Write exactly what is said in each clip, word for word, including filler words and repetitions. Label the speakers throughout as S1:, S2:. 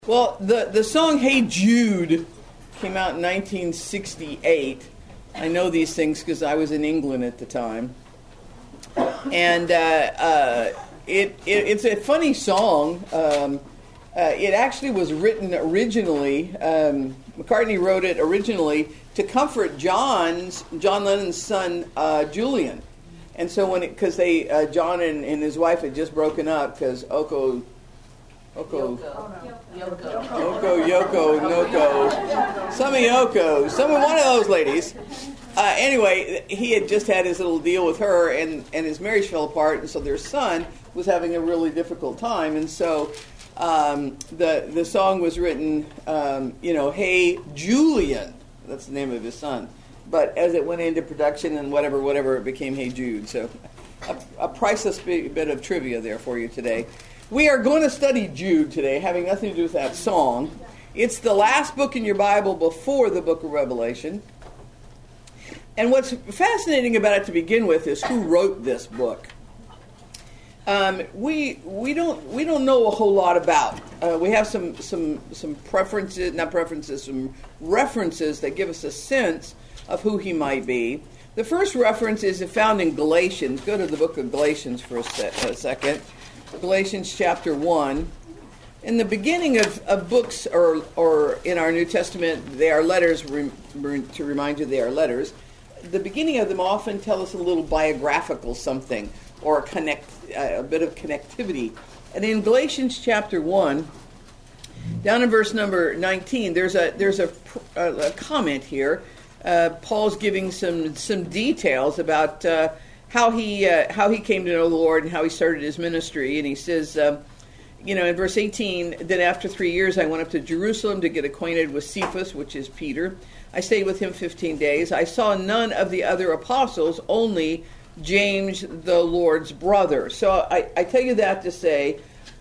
S1: Well, the, the song Hey Jude came out in nineteen sixty-eight. I know these things because I was in England at the time. And uh, uh, it, it it's a funny song. Um, uh, it actually was written originally, um, McCartney wrote it originally to comfort John's, John Lennon's son, uh, Julian. And so when it, because they, uh, John and, and his wife had just broken up because Oko, Oko,
S2: Yoko,
S1: Yoko, Yoko, Noko, some of Yoko, some of one of those ladies. Uh, anyway, he had just had his little deal with her, and, and his marriage fell apart, and so their son was having a really difficult time, and so um, the the song was written, um, you know, Hey Julian, that's the name of his son, but as it went into production and whatever, whatever, it became Hey Jude. So a, a priceless bit of trivia there for you today. We are going to study Jude today, having nothing to do with that song. It's the last book in your Bible before the book of Revelation. And what's fascinating about it to begin with is who wrote this book. Um, we we don't we don't know a whole lot about. Uh, we have some some some preferences, not preferences, some references that give us a sense of who he might be. The first reference is found in Galatians. Go to the book of Galatians for a, se- a second. Galatians chapter one. In the beginning of, of books, or or in our New Testament, they are letters. Re, re, to remind you, they are letters. The beginning of them often tell us a little biographical something, or a connect uh, a bit of connectivity. And in Galatians chapter one, down in verse number nineteen, there's a there's a, a, a comment here. Uh, Paul's giving some some details about uh, how he uh, how he came to know the Lord and how he started his ministry. And he says, uh, you know, in verse eighteen, then after three years I went up to Jerusalem to get acquainted with Cephas, which is Peter. I stayed with him fifteen days. I saw none of the other apostles, only James, the Lord's brother. So I, I tell you that to say,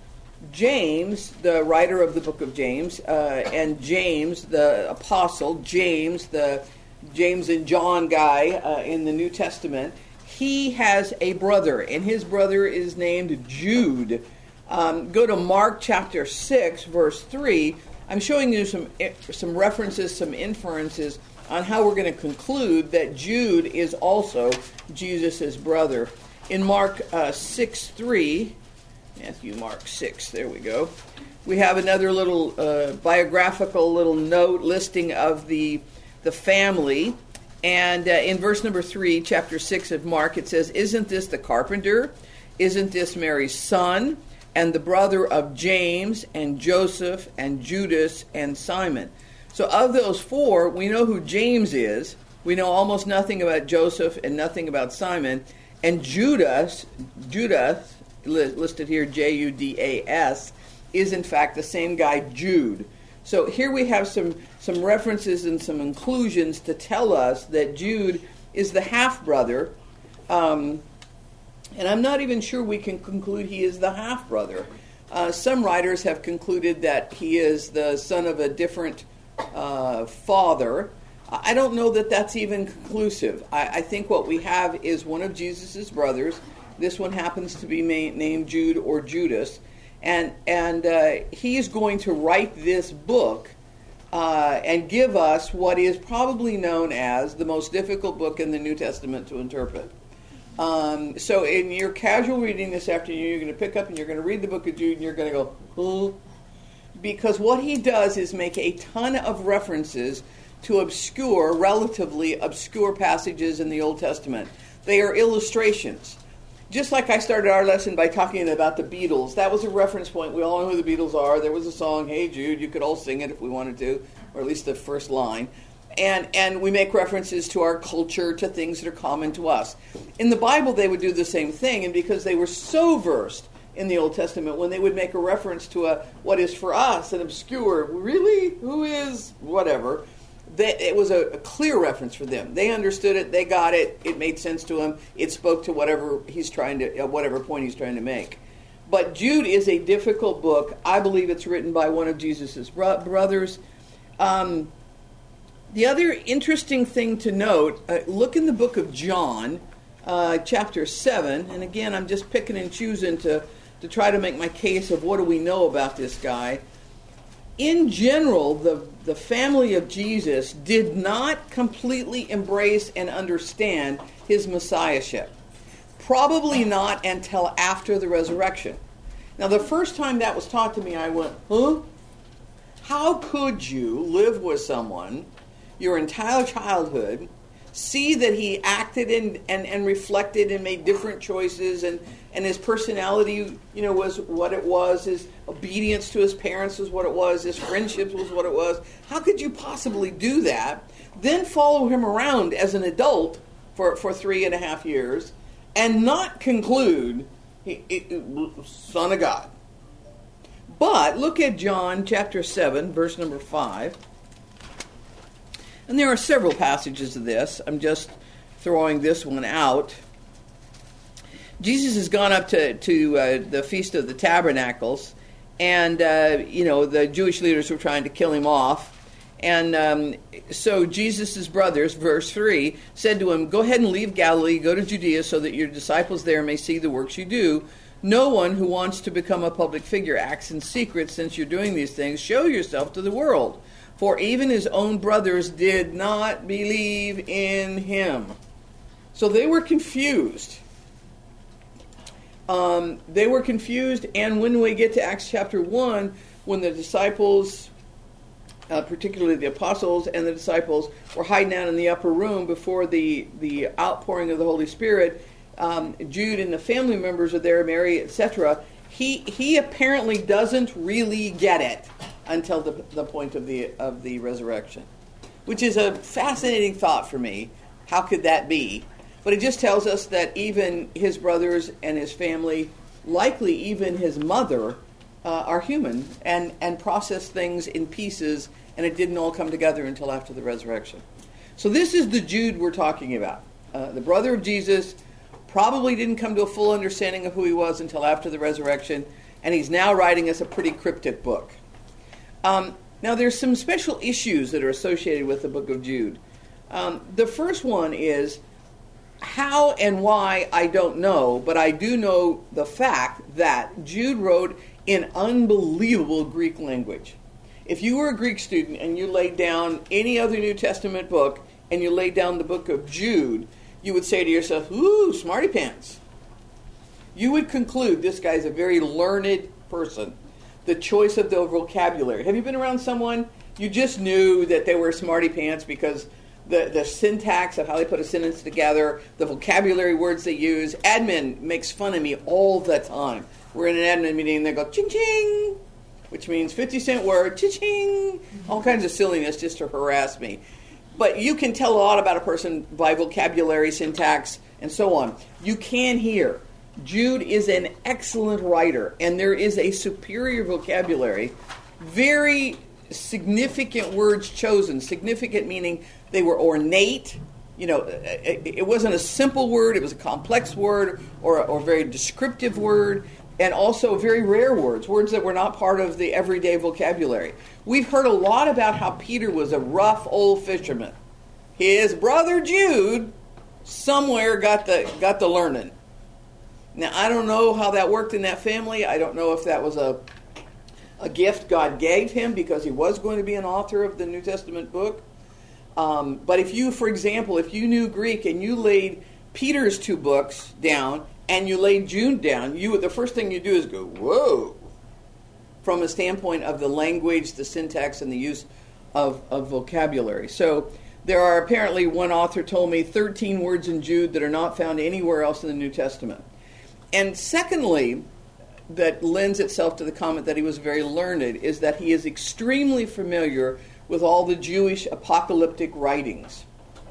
S1: James, the writer of the book of James, uh, and James, the apostle, James, the James and John guy uh, in the New Testament, he has a brother, and his brother is named Jude. Um, go to Mark chapter six, verse three. I'm showing you some some references, some inferences on how we're going to conclude that Jude is also Jesus' brother. In Mark uh, six three, Matthew, Mark six, there we go. We have another little uh, biographical little note listing of the the family. And uh, in verse number three, chapter six of Mark, it says, "Isn't this the carpenter? Isn't this Mary's son? And the brother of James and Joseph and Judas and Simon." So of those four, we know who James is. We know almost nothing about Joseph and nothing about Simon. And Judas, Judas, listed here J U D A S, is in fact the same guy, Jude. So here we have some, some references and some inclusions to tell us that Jude is the half-brother. Um, And I'm not even sure we can conclude he is the half-brother. Uh, some writers have concluded that he is the son of a different uh, father. I don't know that that's even conclusive. I, I think what we have is one of Jesus' brothers. This one happens to be ma- named Jude or Judas. And, and uh, he is going to write this book uh, and give us what is probably known as the most difficult book in the New Testament to interpret. Um, so in your casual reading this afternoon, you're going to pick up and you're going to read the book of Jude and you're going to go, huh? Because what he does is make a ton of references to obscure, relatively obscure passages in the Old Testament. They are illustrations. Just like I started our lesson by talking about the Beatles. That was a reference point. We all know who the Beatles are. There was a song, Hey Jude. You could all sing it if we wanted to, or at least the first line. And and we make references to our culture, to things that are common to us. In the Bible, they would do the same thing, and because they were so versed in the Old Testament, when they would make a reference to a what is for us an obscure, really, who is, whatever, they, it was a, a clear reference for them. They understood it, they got it, it made sense to them, it spoke to whatever he's trying to, uh, whatever point he's trying to make. But Jude is a difficult book. I believe it's written by one of Jesus' bro- brothers. Um... The other interesting thing to note, uh, look in the book of John, uh, chapter seven, and again, I'm just picking and choosing to, to try to make my case of what do we know about this guy. in general, the, the family of Jesus did not completely embrace and understand his messiahship. Probably not until after the resurrection. Now, the first time that was taught to me, I went, huh? How could you live with someone your entire childhood, see that he acted and, and, and reflected and made different choices, and, and his personality, you know, was what it was, his obedience to his parents was what it was, his friendships was what it was. How could you possibly do that? Then follow him around as an adult for, for three and a half years and not conclude he, he, Son of God. But look at John chapter seven, verse number five. And there are several passages of this. I'm just throwing this one out. Jesus has gone up to, to uh, the Feast of the Tabernacles, and, uh, you know, the Jewish leaders were trying to kill him off. And um, so Jesus' brothers, verse three, said to him, "Go ahead and leave Galilee, go to Judea, so that your disciples there may see the works you do. No one who wants to become a public figure acts in secret. Since you're doing these things, show yourself to the world. For even his own brothers did not believe in him." So they were confused. Um, they were confused, and when we get to Acts chapter one, when the disciples, uh, particularly the apostles and the disciples, were hiding out in the upper room before the, the outpouring of the Holy Spirit, um, Jude and the family members are there, Mary, et cetera, he, he apparently doesn't really get it until the, the point of the of the resurrection, which is a fascinating thought for me. How could that be? But it just tells us that even his brothers and his family, likely even his mother, uh, are human and, and process things in pieces, and it didn't all come together until after the resurrection. So this is the Jude we're talking about. Uh, the brother of Jesus probably didn't come to a full understanding of who he was until after the resurrection, and he's now writing us a pretty cryptic book. Um, now, there's some special issues that are associated with the book of Jude. Um, the first one is how and why, I don't know, but I do know the fact that Jude wrote in unbelievable Greek language. If you were a Greek student and you laid down any other New Testament book and you laid down the book of Jude, you would say to yourself, "Ooh, smarty pants." You would conclude this guy's a very learned person. The choice of the vocabulary. Have you been around someone you just knew that they were smarty pants because the, the syntax of how they put a sentence together, the vocabulary words they use? Admin makes fun of me all the time. We're in an admin meeting and they go, "Ching ching," which means fifty cent word, ching, all kinds of silliness just to harass me. But you can tell a lot about a person by vocabulary, syntax, and so on. You can hear. Jude is an excellent writer, and there is a superior vocabulary. Very significant words chosen. Significant meaning they were ornate. You know, it wasn't a simple word. It was a complex word or or a very descriptive word, and also very rare words, words that were not part of the everyday vocabulary. We've heard a lot about how Peter was a rough old fisherman. His brother Jude somewhere got the got the learning. Now, I don't know how that worked in that family. I don't know if that was a a gift God gave him because he was going to be an author of the New Testament book. Um, but if you, for example, if you knew Greek and you laid Peter's two books down and you laid Jude down, you would, the first thing you do is go, "Whoa," from a standpoint of the language, the syntax, and the use of, of vocabulary. So there are apparently, one author told me, thirteen words in Jude that are not found anywhere else in the New Testament. And secondly, that lends itself to the comment that he was very learned, is that he is extremely familiar with all the Jewish apocalyptic writings.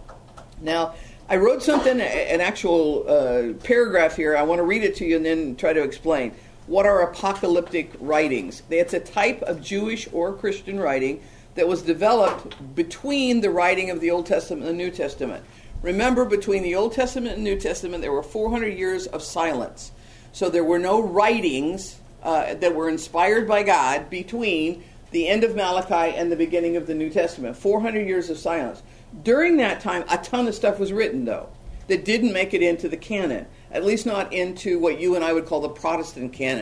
S1: Now, I wrote something, an actual uh, paragraph here. I want to read it to you and then try to explain. What are apocalyptic writings? It's a type of Jewish or Christian writing that was developed between the writing of the Old Testament and the New Testament. Remember, between the Old Testament and New Testament, there were four hundred years of silence. So there were no writings uh, that were inspired by God between the end of Malachi and the beginning of the New Testament. four hundred years of silence. During that time, a ton of stuff was written, though, that didn't make it into the canon, at least not into what you and I would call the Protestant canon.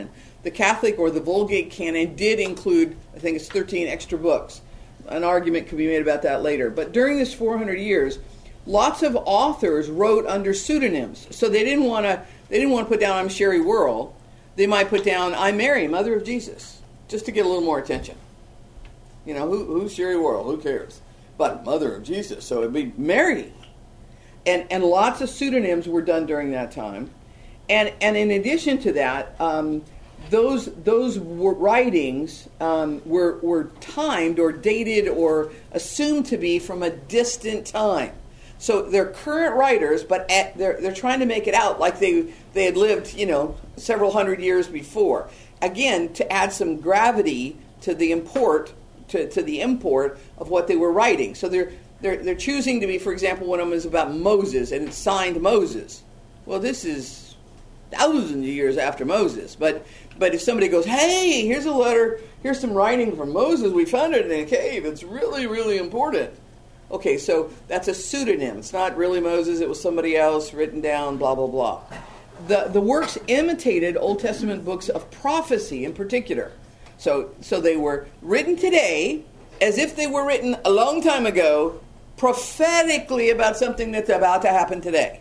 S1: the Catholic or the Vulgate canon did include, I think it's thirteen extra books. An argument could be made about that later. But during this four hundred years, lots of authors wrote under pseudonyms. So they didn't want to they didn't want to put down I'm Sherry Whirl. They might put down I'm Mary, Mother of Jesus, just to get a little more attention. You know, who, who's Sherry Whirl? Who cares? But Mother of Jesus, so it'd be Mary. And and lots of pseudonyms were done during that time. And and in addition to that, um, those those writings um, were were timed or dated or assumed to be from a distant time. So they're current writers, but at, they're they're trying to make it out like they they had lived, you know, several hundred years before. Again, to add some gravity to the import to, to the import of what they were writing. So they're they're they're choosing to be, for example, one of them is about Moses and it's signed Moses. Well, this is thousands of years after Moses, but but if somebody goes, hey, here's a letter, here's some writing from Moses, we found it in a cave, it's really, really important. Okay, so that's a pseudonym. It's not really Moses, it was somebody else written down, blah, blah, blah. The the works imitated Old Testament books of prophecy in particular. So so they were written today as if they were written a long time ago, prophetically about something that's about to happen today.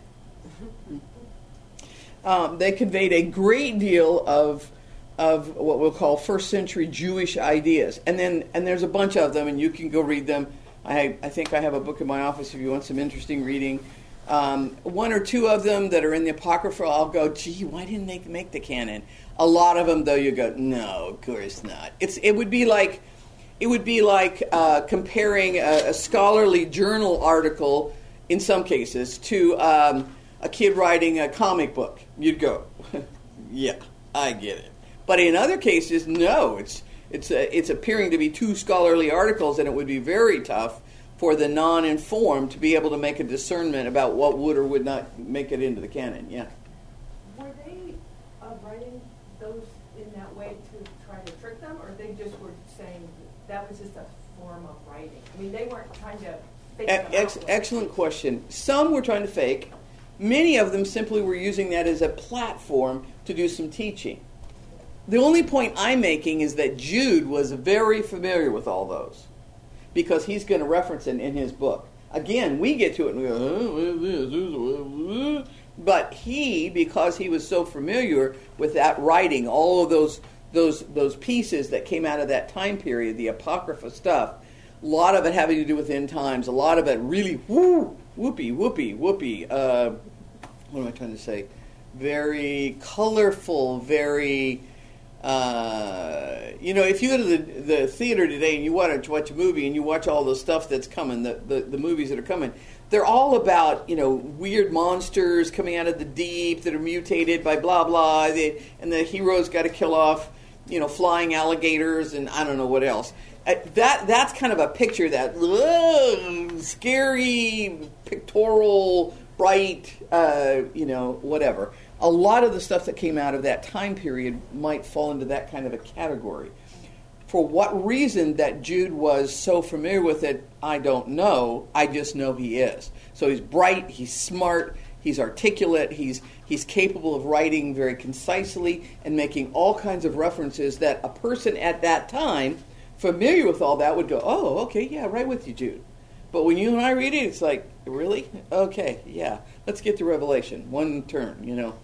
S1: Um, they conveyed a great deal of of what we'll call first century Jewish ideas. And then and there's a bunch of them, and you can go read them. I, I think I have a book in my office if you want some interesting reading. Um, one or two of them that are in the Apocrypha, I'll go, gee, why didn't they make the canon? A lot of them, though, you go, no, of course not. It's it would be like it would be like uh, comparing a, a scholarly journal article, in some cases, to um, a kid writing a comic book. You'd go, yeah, I get it. But in other cases, no, it's it's uh, it's appearing to be two scholarly articles, and it would be very tough for the non-informed to be able to make a discernment about what would or would not make it into the canon. Yeah.
S2: Were they uh, writing those in that way to try to trick them, or they just were saying that was just a form of writing? I mean, they weren't trying to fake them
S1: Ex-
S2: out.
S1: Excellent question. Some were trying to fake. Many of them simply were using that as a platform to do some teaching. The only point I'm making is that Jude was very familiar with all those, because he's going to reference it in his book. Again, we get to it and we go, oh, what is this? But he, because he was so familiar with that writing, all of those those those pieces that came out of that time period, the Apocrypha stuff, a lot of it having to do with end times, a lot of it really whoo, whoopee, whoopee, whoopee. Uh, what am I trying to say? Very colorful, very... Uh, you know, if you go to the, the theater today and you want to watch a movie and you watch all the stuff that's coming, the, the, the movies that are coming, they're all about, you know, weird monsters coming out of the deep that are mutated by blah, blah, they, and the hero's got to kill off, you know, flying alligators and I don't know what else. Uh, that That's kind of a picture, that ugh, scary, pictorial, bright, uh, you know, whatever. A lot of the stuff that came out of that time period might fall into that kind of a category. For what reason that Jude was so familiar with it, I don't know. I just know he is. So he's bright, he's smart, he's articulate, he's he's capable of writing very concisely and making all kinds of references that a person at that time, familiar with all that, would go, oh, okay, yeah, right with you, Jude. But when you and I read it, it's like, really? Okay, yeah. Let's get to Revelation. One turn, you know.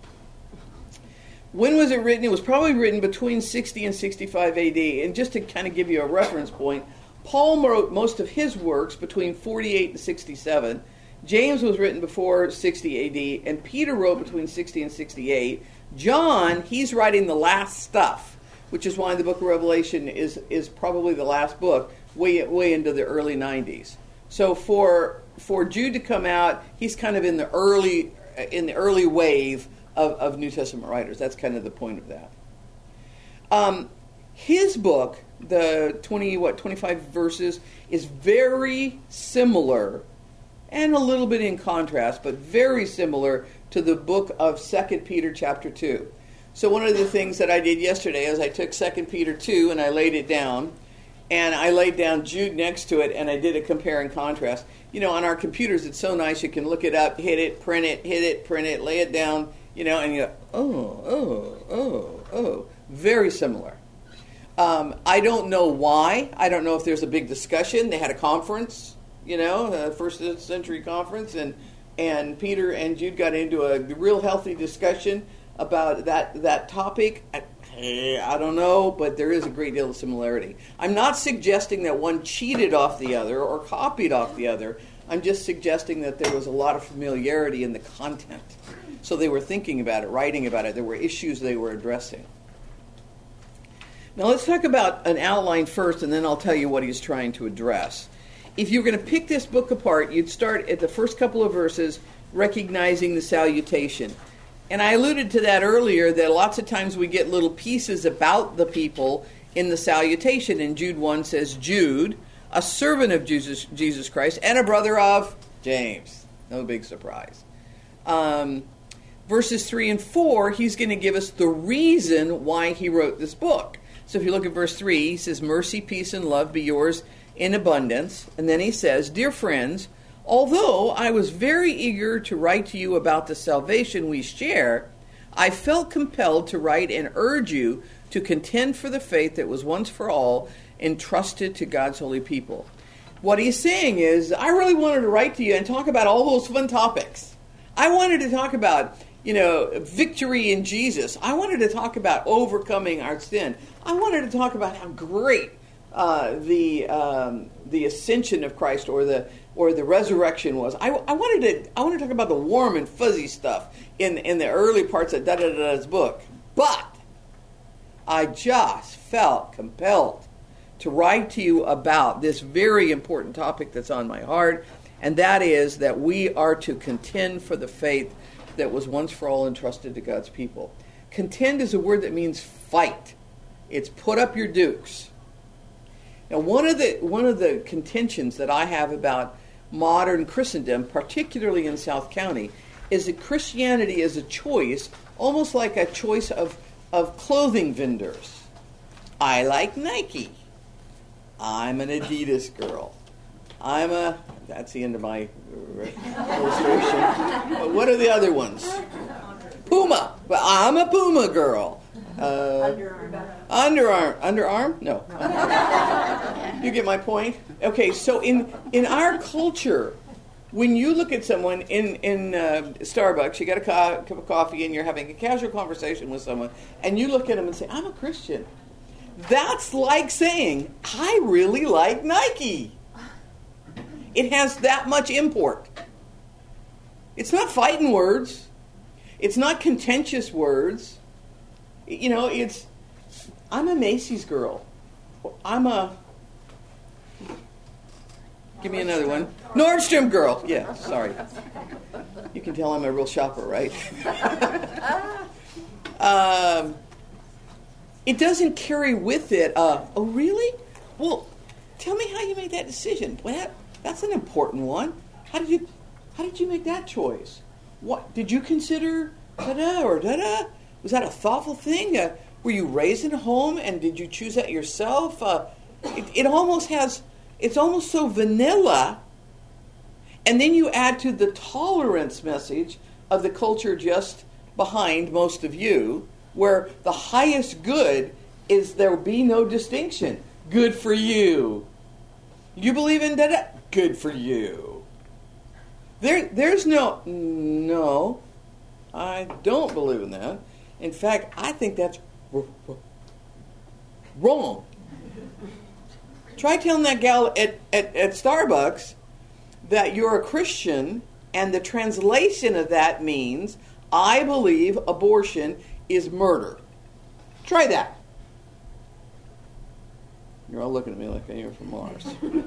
S1: When was it written? It was probably written between sixty and sixty-five A D. And just to kind of give you a reference point, Paul wrote most of his works between forty-eight and sixty-seven. James was written before sixty A D. And Peter wrote between sixty and sixty-eight. John, he's writing the last stuff, which is why the book of Revelation is, is probably the last book, way, way into the early nineties. So for for Jude to come out, he's kind of in the early in the early wave of, of New Testament writers. That's kind of the point of that. Um, his book, the twenty what twenty-five verses, is very similar and a little bit in contrast, but very similar to the book of Second Peter chapter two. So one of the things that I did yesterday is I took Second Peter two and I laid it down. And I laid down Jude next to it, and I did a compare and contrast. You know, on our computers, it's so nice. You can look it up, hit it, print it, hit it, print it, lay it down, you know, and you go, oh, oh, oh, oh. Very similar. Um, I don't know why. I don't know if there's a big discussion. They had a conference, you know, a first century conference, and and Peter and Jude got into a real healthy discussion about that that topic. I, I don't know, but there is a great deal of similarity. I'm not suggesting that one cheated off the other or copied off the other. I'm just suggesting that there was a lot of familiarity in the content. So they were thinking about it, writing about it. There were issues they were addressing. Now let's talk about an outline first, and then I'll tell you what he's trying to address. If you're going to pick this book apart, you'd start at the first couple of verses, recognizing the salutation. And I alluded to that earlier, that lots of times we get little pieces about the people in the salutation. And Jude one says, Jude, a servant of Jesus, Jesus Christ, and a brother of James. No big surprise. Um, verses three and four, he's going to give us the reason why he wrote this book. So if you look at verse three, he says, mercy, peace, and love be yours in abundance. And then he says, dear friends, although I was very eager to write to you about the salvation we share, I felt compelled to write and urge you to contend for the faith that was once for all entrusted to God's holy people. What he's saying is, I really wanted to write to you and talk about all those fun topics. I wanted to talk about, you know, victory in Jesus. I wanted to talk about overcoming our sin. I wanted to talk about how great uh, the um, the ascension of Christ or the or the resurrection was. I, I wanted to I wanted to talk about the warm and fuzzy stuff in in the early parts of da da da's book. But I just felt compelled to write to you about this very important topic that's on my heart, and that is that we are to contend for the faith that was once for all entrusted to God's people. Contend is a word that means fight. It's put up your dukes. Now, one of the one of the contentions that I have about modern Christendom, particularly in South County, is that Christianity is a choice, almost like a choice of, of clothing vendors. I like Nike. I'm an Adidas girl. I'm a... That's the end of my illustration. But what are the other ones? Puma. But I'm a Puma girl. Uh,
S2: Underarm.
S1: Underarm. Underarm? No. You get my point? Okay, so in, in our culture, when you look at someone in, in uh, Starbucks, you got a co- cup of coffee and you're having a casual conversation with someone, and you look at them and say, I'm a Christian. That's like saying, I really like Nike. It has that much import. It's not fighting words. It's not contentious words. You know, it's, I'm a Macy's girl. I'm a, give me another one. Nordstrom girl. Yeah, sorry. You can tell I'm a real shopper, right? um, it doesn't carry with it, uh, oh, really? Well, tell me how you made that decision. Well, that, that's an important one. How did you, how did you make that choice? What, did you consider da-da or da-da? Was that a thoughtful thing? Uh, were you raised in a home, and did you choose that yourself? Uh, it, it almost has, it's almost so vanilla. And then you add to the tolerance message of the culture just behind most of you, where the highest good is there be no distinction. Good for you. You believe in da-da? Good for you. There, there's no, no, I don't believe in that. In fact, I think that's r- r- wrong. Try telling that gal at, at, at Starbucks that you're a Christian, and the translation of that means, I believe abortion is murder. Try that. You're all looking at me like you're from Mars.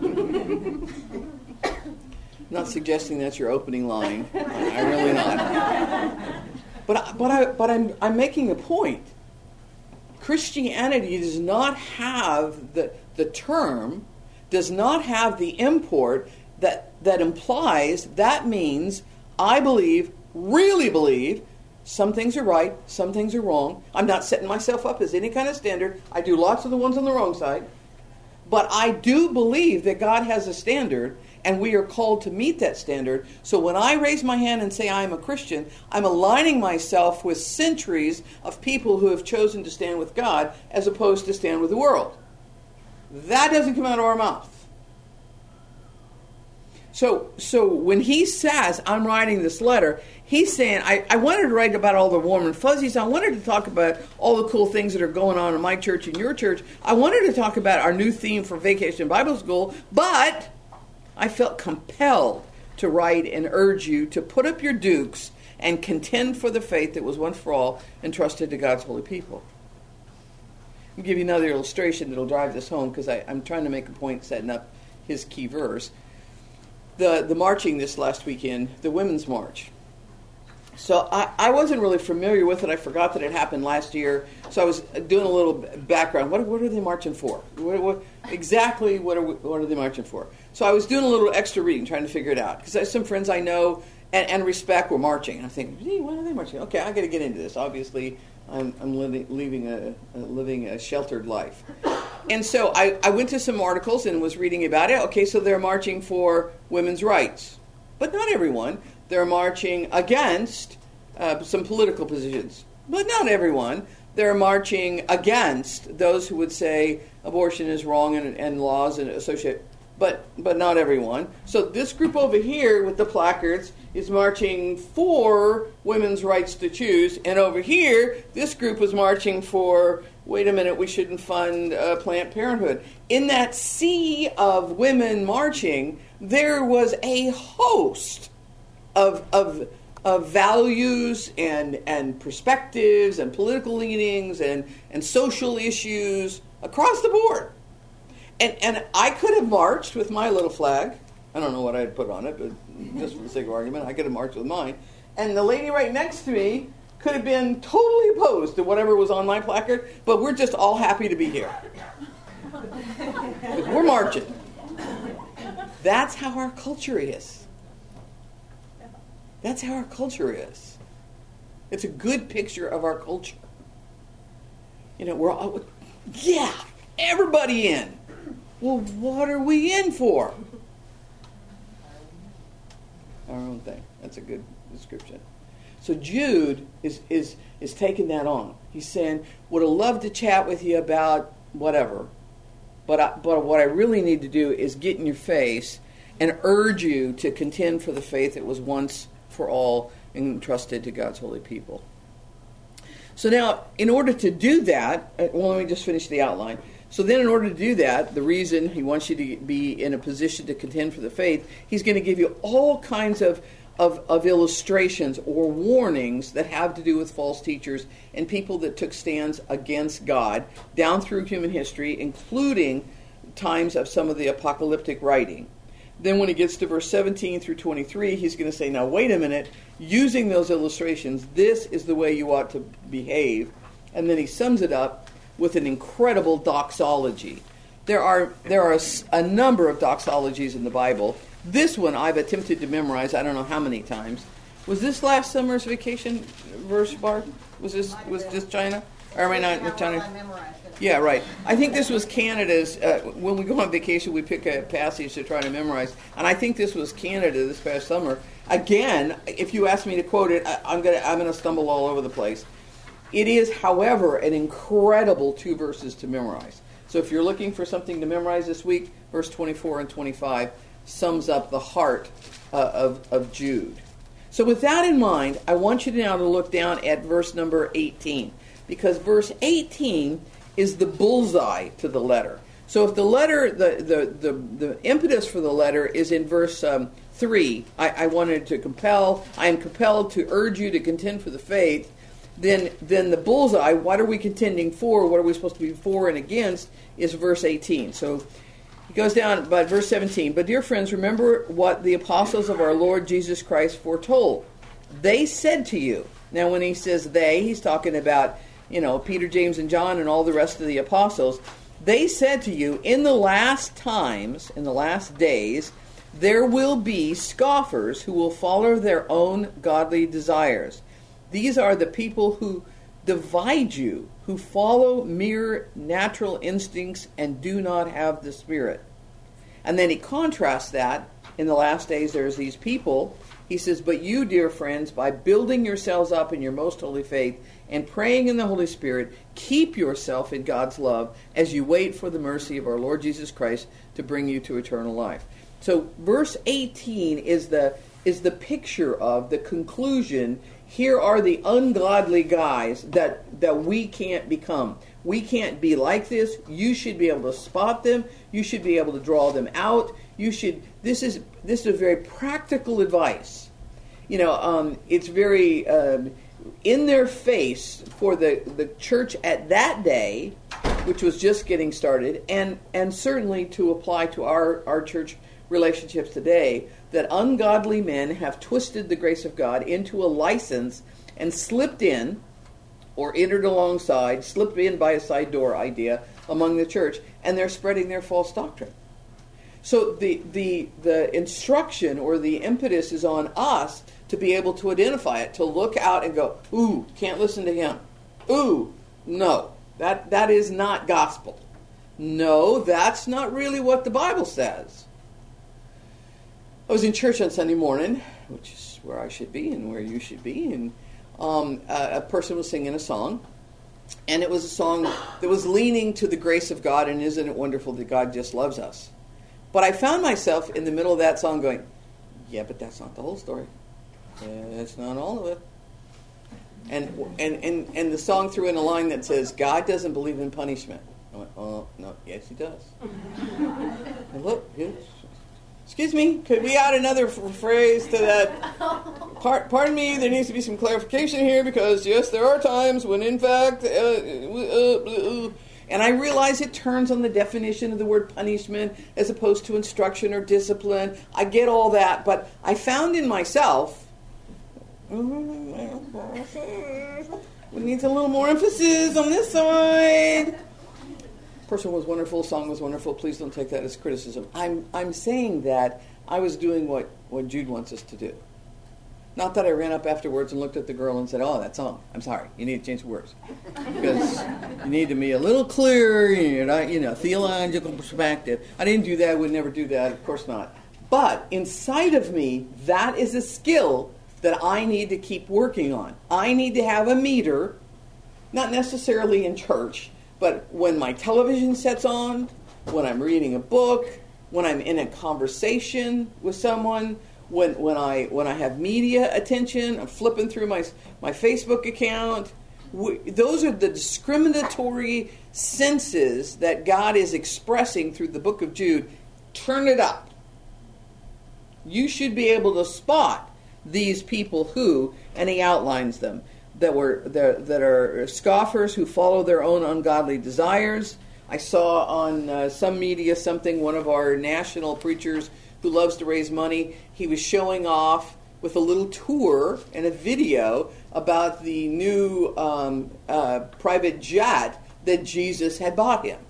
S1: Not suggesting that's your opening line. I really not. But but I but I'm I'm making a point. Christianity does not have the the term, does not have the import that that implies that means I believe, really believe, some things are right, some things are wrong. I'm not setting myself up as any kind of standard. I do lots of the ones on the wrong side. But I do believe that God has a standard, and we are called to meet that standard. So when I raise my hand and say I am a Christian, I'm aligning myself with centuries of people who have chosen to stand with God as opposed to stand with the world. That doesn't come out of our mouth. So, so when he says, I'm writing this letter, he's saying, I, I wanted to write about all the warm and fuzzies. I wanted to talk about all the cool things that are going on in my church and your church. I wanted to talk about our new theme for Vacation Bible School, but I felt compelled to write and urge you to put up your dukes and contend for the faith that was once for all entrusted to God's holy people. I'll give you another illustration that will drive this home, because I'm trying to make a point setting up his key verse. The the marching this last weekend, the Women's March. So I, I wasn't really familiar with it. I forgot that it happened last year. So I was doing a little background. What, what are they marching for? What, what, exactly what are, we, what are they marching for? So I was doing a little extra reading, trying to figure it out. Because some friends I know and, and respect were marching. I'm thinking, hey, why are they marching? Okay, I got to get into this. Obviously, I'm, I'm living, living, a, a, living a sheltered life. And so I, I went to some articles and was reading about it. Okay, so they're marching for women's rights. But not everyone. They're marching against uh, some political positions. But not everyone. They're marching against those who would say abortion is wrong and, and laws and associate. But but not everyone. So this group over here with the placards is marching for women's rights to choose. And over here, this group was marching for, wait a minute, we shouldn't fund uh, Planned Parenthood. In that sea of women marching, there was a host of of, of values and, and perspectives and political leanings and, and social issues across the board. And and I could have marched with my little flag. I don't know what I'd put on it, but just for the sake of argument, I could have marched with mine. And the lady right next to me could have been totally opposed to whatever was on my placard, but we're just all happy to be here. We're marching. That's how our culture is. That's how our culture is. It's a good picture of our culture. You know, we're all, yeah, everybody in. Well, what are we in for? Our own thing. That's a good description. So Jude is is is taking that on. He's saying, would have loved to chat with you about whatever, but I, but what I really need to do is get in your face and urge you to contend for the faith that was once for all entrusted to God's holy people. So now, in order to do that, well, let me just finish the outline. So then in order to do that, the reason he wants you to be in a position to contend for the faith, he's going to give you all kinds of, of, of illustrations or warnings that have to do with false teachers and people that took stands against God down through human history, including times of some of the apocalyptic writing. Then when he gets to verse seventeen through twenty-three, he's going to say, now wait a minute, using those illustrations, this is the way you ought to behave. And then he sums it up with an incredible doxology. There are there are a, a number of doxologies in the Bible. This one I've attempted to memorize I don't know how many times. Was this last summer's vacation verse, Bart? Was this was this China? Or am I not in China? Yeah, right. I think this was Canada's. Uh, when we go on vacation, we pick a passage to try to memorize, and I think this was Canada this past summer. Again, if you ask me to quote it, I, I'm gonna I'm gonna stumble all over the place. It is, however, an incredible two verses to memorize. So if you're looking for something to memorize this week, verse twenty-four and twenty-five sums up the heart uh, of, of Jude. So with that in mind, I want you now to look down at verse number eighteen, because verse eighteen is the bullseye to the letter. So if the letter, the the, the, the impetus for the letter is in verse um, three, I, I wanted to compel, I am compelled to urge you to contend for the faith, then then the bullseye, what are we contending for, what are we supposed to be for and against, is verse eighteen. So it goes down about verse seventeen. But dear friends, remember what the apostles of our Lord Jesus Christ foretold. They said to you. Now when he says they, he's talking about, you know, Peter, James, and John and all the rest of the apostles. They said to you, in the last times, in the last days, there will be scoffers who will follow their own godly desires. These are the people who divide you, who follow mere natural instincts and do not have the Spirit. And then he contrasts that. In the last days, there's these people. He says, but you, dear friends, by building yourselves up in your most holy faith and praying in the Holy Spirit, keep yourself in God's love as you wait for the mercy of our Lord Jesus Christ to bring you to eternal life. So verse eighteen is the is the picture of the conclusion. Here are the ungodly guys that, that we can't become. We can't be like this. You should be able to spot them. You should be able to draw them out. You should. This is this is very practical advice. You know, um, it's very um, in their face for the, the church at that day, which was just getting started, and and certainly to apply to our, our church relationships today, that ungodly men have twisted the grace of God into a license and slipped in, or entered alongside, slipped in by a side door idea among the church, and they're spreading their false doctrine. So the the the instruction or the impetus is on us to be able to identify it, to look out and go, ooh, can't listen to him. Ooh, no, that that is not gospel. No, that's not really what the Bible says. I was in church on Sunday morning, which is where I should be and where you should be, and um, a, a person was singing a song, and it was a song that was leaning to the grace of God, and isn't it wonderful that God just loves us? But I found myself in the middle of that song going, yeah, but that's not the whole story. That's not all of it. And and, and, and the song threw in a line that says, God doesn't believe in punishment. I went, oh, no, yes, he does. And look, yes. Excuse me, could we add another f- phrase to that? Part, pardon me, there needs to be some clarification here, because, yes, there are times when, in fact, uh, uh, uh, and I realize it turns on the definition of the word punishment as opposed to instruction or discipline. I get all that, but I found in myself, we need a little more emphasis on this side. Person was wonderful, song was wonderful. Please don't take that as criticism. I'm I'm saying that I was doing what, what Jude wants us to do. Not that I ran up afterwards and looked at the girl and said, oh, that song, I'm sorry, you need to change the words. Because you need to be a little clearer, you know, you know, theological perspective. I didn't do that, I would never do that, of course not. But inside of me, that is a skill that I need to keep working on. I need to have a meter, not necessarily in church, but when my television sets on, when I'm reading a book, when I'm in a conversation with someone, when when I when I have media attention, I'm flipping through my my Facebook account. We, those are the discriminatory senses that God is expressing through the book of Jude. Turn it up. You should be able to spot these people who, and he outlines them, that were that, that are scoffers who follow their own ungodly desires. I saw on uh, some media something, one of our national preachers who loves to raise money, he was showing off with a little tour and a video about the new um, uh, private jet that Jesus had bought him.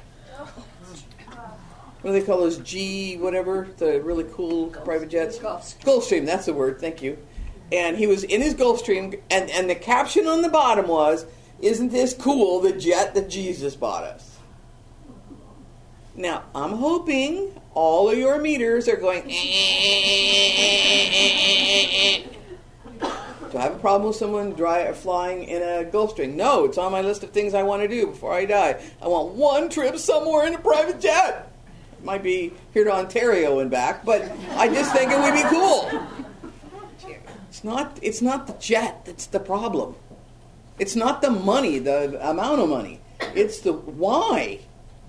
S1: What do they call those, G whatever, the really cool Gulf, private jets? Gulfstream. Gulfstream, that's the word, thank you. And he was in his Gulfstream, and, and the caption on the bottom was, isn't this cool, the jet that Jesus bought us? Now, I'm hoping all of your meters are going, eh, eh, eh, eh, eh. Do I have a problem with someone dry, flying in a Gulfstream? No, it's on my list of things I want to do before I die. I want one trip somewhere in a private jet. It might be here to Ontario and back, but I just think it would be cool. It's not, it's not the jet that's the problem. It's not the money, the amount of money. It's the why.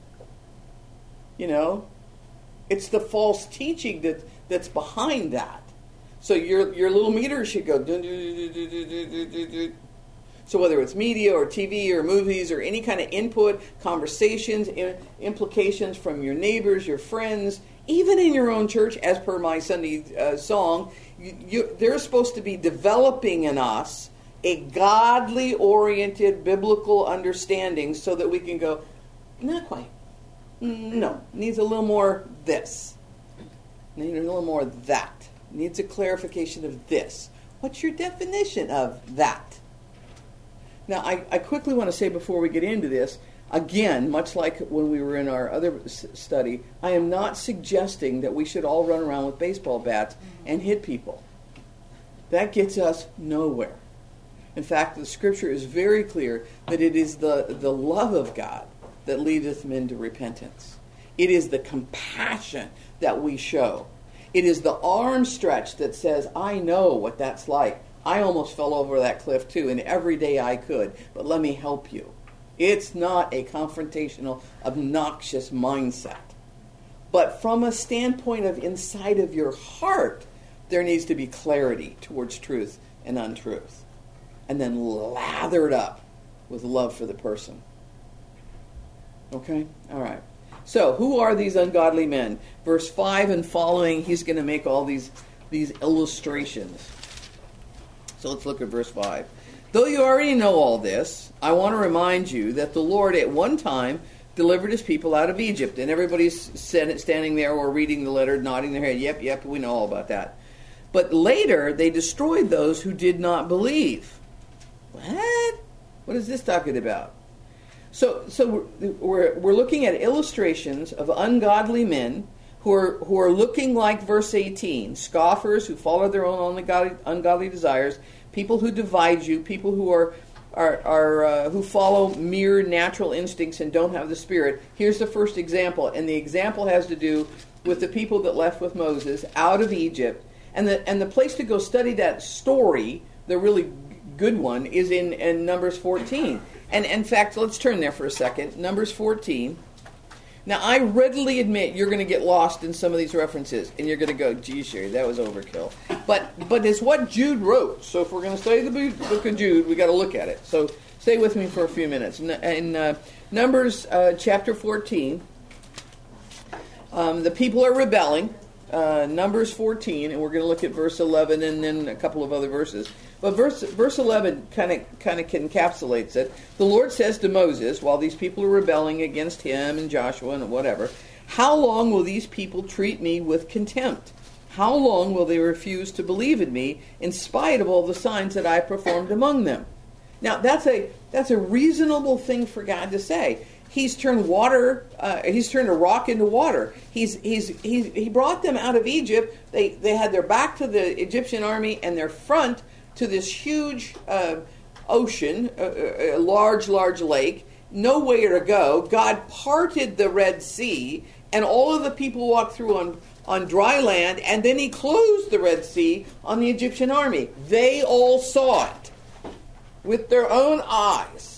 S1: You know? It's the false teaching that, that's behind that. So your your little meter should go. Dun, dun, dun, dun, dun, dun, dun. So whether it's media or T V or movies or any kind of input, conversations, implications from your neighbors, your friends, even in your own church, as per my Sunday uh, song, you, you, they're supposed to be developing in us a godly-oriented biblical understanding so that we can go, not quite. No, needs a little more this. Needs a little more that. Needs a clarification of this. What's your definition of that? Now, I, I quickly want to say before we get into this, Again, much like when we were in our other s- study, I am not suggesting that we should all run around with baseball bats and hit people. That gets us nowhere. In fact, the Scripture is very clear that it is the, the love of God that leadeth men to repentance. It is the compassion that we show. It is the arm stretch that says, I know what that's like. I almost fell over that cliff too, and every day I could, but let me help you. It's not a confrontational, obnoxious mindset. But from a standpoint of inside of your heart, there needs to be clarity towards truth and untruth. And then lathered up with love for the person. Okay? All right. So, who are these ungodly men? Verse five and following, he's going to make all these, these illustrations. So let's look at verse five. Though you already know all this, I want to remind you that the Lord at one time delivered his people out of Egypt. And everybody's standing there or reading the letter, nodding their head. Yep, yep, we know all about that. But later, they destroyed those who did not believe. What? What is this talking about? So, so we're we're looking at illustrations of ungodly men who are who are looking like verse eighteen, scoffers who follow their own ungodly, ungodly desires, people who divide you, people who are are, are uh, who follow mere natural instincts and don't have the Spirit. Here's the first example, and the example has to do with the people that left with Moses out of Egypt, and the and the place to go study that story, the really good one, is in, in Numbers fourteen. And in fact, let's turn there for a second. Numbers fourteen. Now, I readily admit you're going to get lost in some of these references, and you're going to go, gee, Sherry, that was overkill. But but it's what Jude wrote. So if we're going to study the book of Jude, we got to look at it. So stay with me for a few minutes. In, in uh, Numbers uh, chapter fourteen, um, the people are rebelling. Uh, Numbers fourteen, and we're going to look at verse eleven and then a couple of other verses. But verse verse eleven kind of kind of encapsulates it. The Lord says to Moses, while these people are rebelling against him and Joshua and whatever, how long will these people treat me with contempt? How long will they refuse to believe in me in spite of all the signs that I performed among them? Now, that's a that's a reasonable thing for God to say. He's turned water. Uh, he's turned a rock into water. He's he's he's he brought them out of Egypt. They they had their back to the Egyptian army and their front to this huge uh, ocean, a, a large large lake. Nowhere to go. God parted the Red Sea, and all of the people walked through on on dry land. And then He closed the Red Sea on the Egyptian army. They all saw it with their own eyes.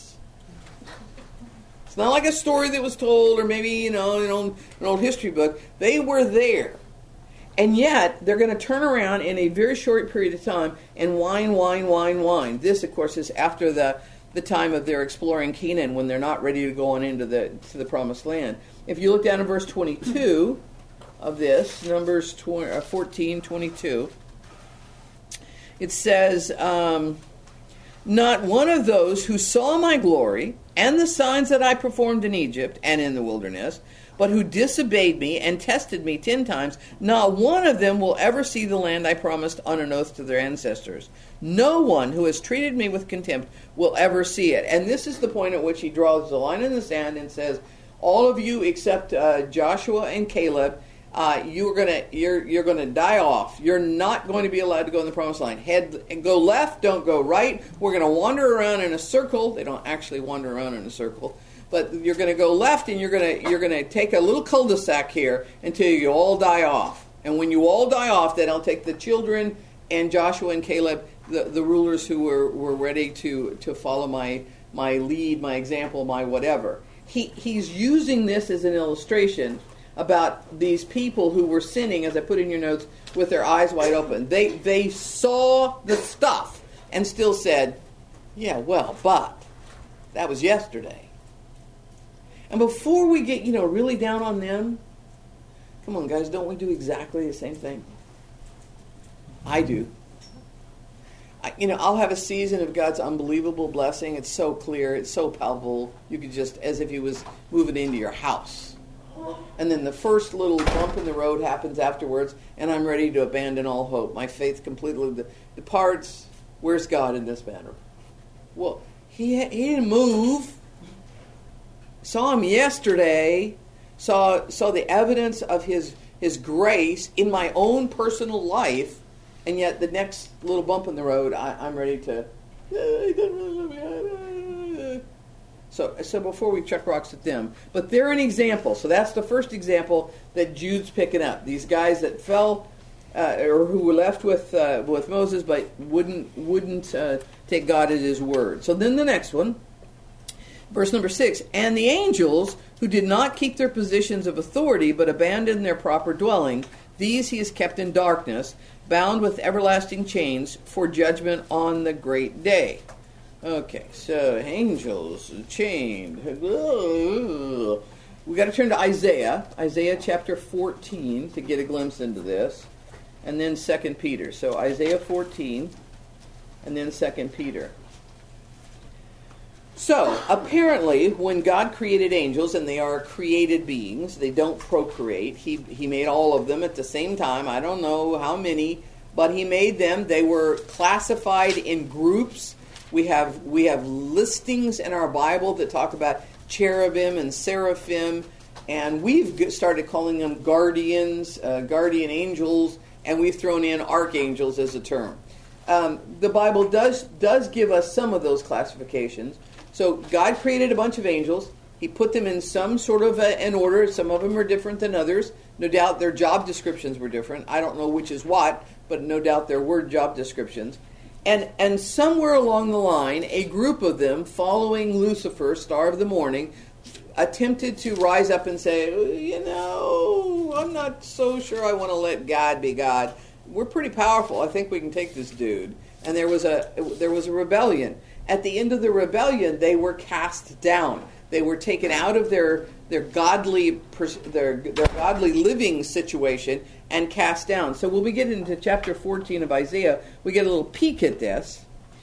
S1: It's not like a story that was told, or maybe, you know, an old, an old history book. They were there. And yet, they're going to turn around in a very short period of time and whine, whine, whine, whine. This, of course, is after the, the time of their exploring Canaan, when they're not ready to go on into the to the promised land. If you look down at verse twenty-two of this, Numbers fourteen, twenty-two, it says, um, not one of those who saw my glory and the signs that I performed in Egypt and in the wilderness, but who disobeyed me and tested me ten times, not one of them will ever see the land I promised on an oath to their ancestors. No one who has treated me with contempt will ever see it. And this is the point at which he draws the line in the sand and says, all of you except uh, Joshua and Caleb, uh, you're gonna you're you're gonna die off. You're not going to be allowed to go in the promised land. Head and go left, don't go right. We're going to wander around in a circle. They don't actually wander around in a circle. But you're going to go left, and you're going to you're going to take a little cul-de-sac here until you all die off. And when you all die off, then I'll take the children and Joshua and Caleb, the, the rulers who were, were ready to, to follow my my lead, my example, my whatever. He he's using this as an illustration about these people who were sinning, as I put in your notes, with their eyes wide open. They they saw the stuff and still said, "Yeah, well, but that was yesterday." And before we get, you know, really down on them, come on, guys, don't we do exactly the same thing? I do. I, you know, I'll have a season of God's unbelievable blessing. It's so clear. It's so palpable. You could just, as if He was moving into your house. And then the first little bump in the road happens afterwards, and I'm ready to abandon all hope. My faith completely departs. Where's God in this matter? Well, he, he didn't move. saw him yesterday, saw saw the evidence of his his grace in my own personal life, and yet the next little bump in the road, I, I'm ready to. "Eh, he doesn't really love me." So, so before we chuck rocks at them, but they're an example. So that's the first example that Jude's picking up. These guys that fell, uh, or who were left with uh, with Moses, but wouldn't wouldn't uh, take God at His word. So then the next one. Verse number six, and the angels who did not keep their positions of authority but abandoned their proper dwelling, these he has kept in darkness, bound with everlasting chains for judgment on the great day. Okay, so angels chained. We got to turn to Isaiah, Isaiah chapter fourteen to get a glimpse into this, and then Second Peter. So Isaiah fourteen, and then Second Peter. So, apparently, when God created angels, and they are created beings, they don't procreate. He he made all of them at the same time. I don't know how many, but He made them. They were classified in groups. We have we have listings in our Bible that talk about cherubim and seraphim, and we've started calling them guardians, uh, guardian angels, and we've thrown in archangels as a term. Um, the Bible does does give us some of those classifications. So God created a bunch of angels. He put them in some sort of a, an order. Some of them are different than others. No doubt their job descriptions were different. I don't know which is what, but no doubt there were job descriptions. And and somewhere along the line, a group of them, following Lucifer, star of the morning, attempted to rise up and say, you know, I'm not so sure I want to let God be God. We're pretty powerful. I think we can take this dude. And there was a there was a rebellion. At the end of the rebellion, they were cast down. They were taken out of their their godly their their godly living situation and cast down. So when we get into chapter fourteen of Isaiah, we get a little peek at this.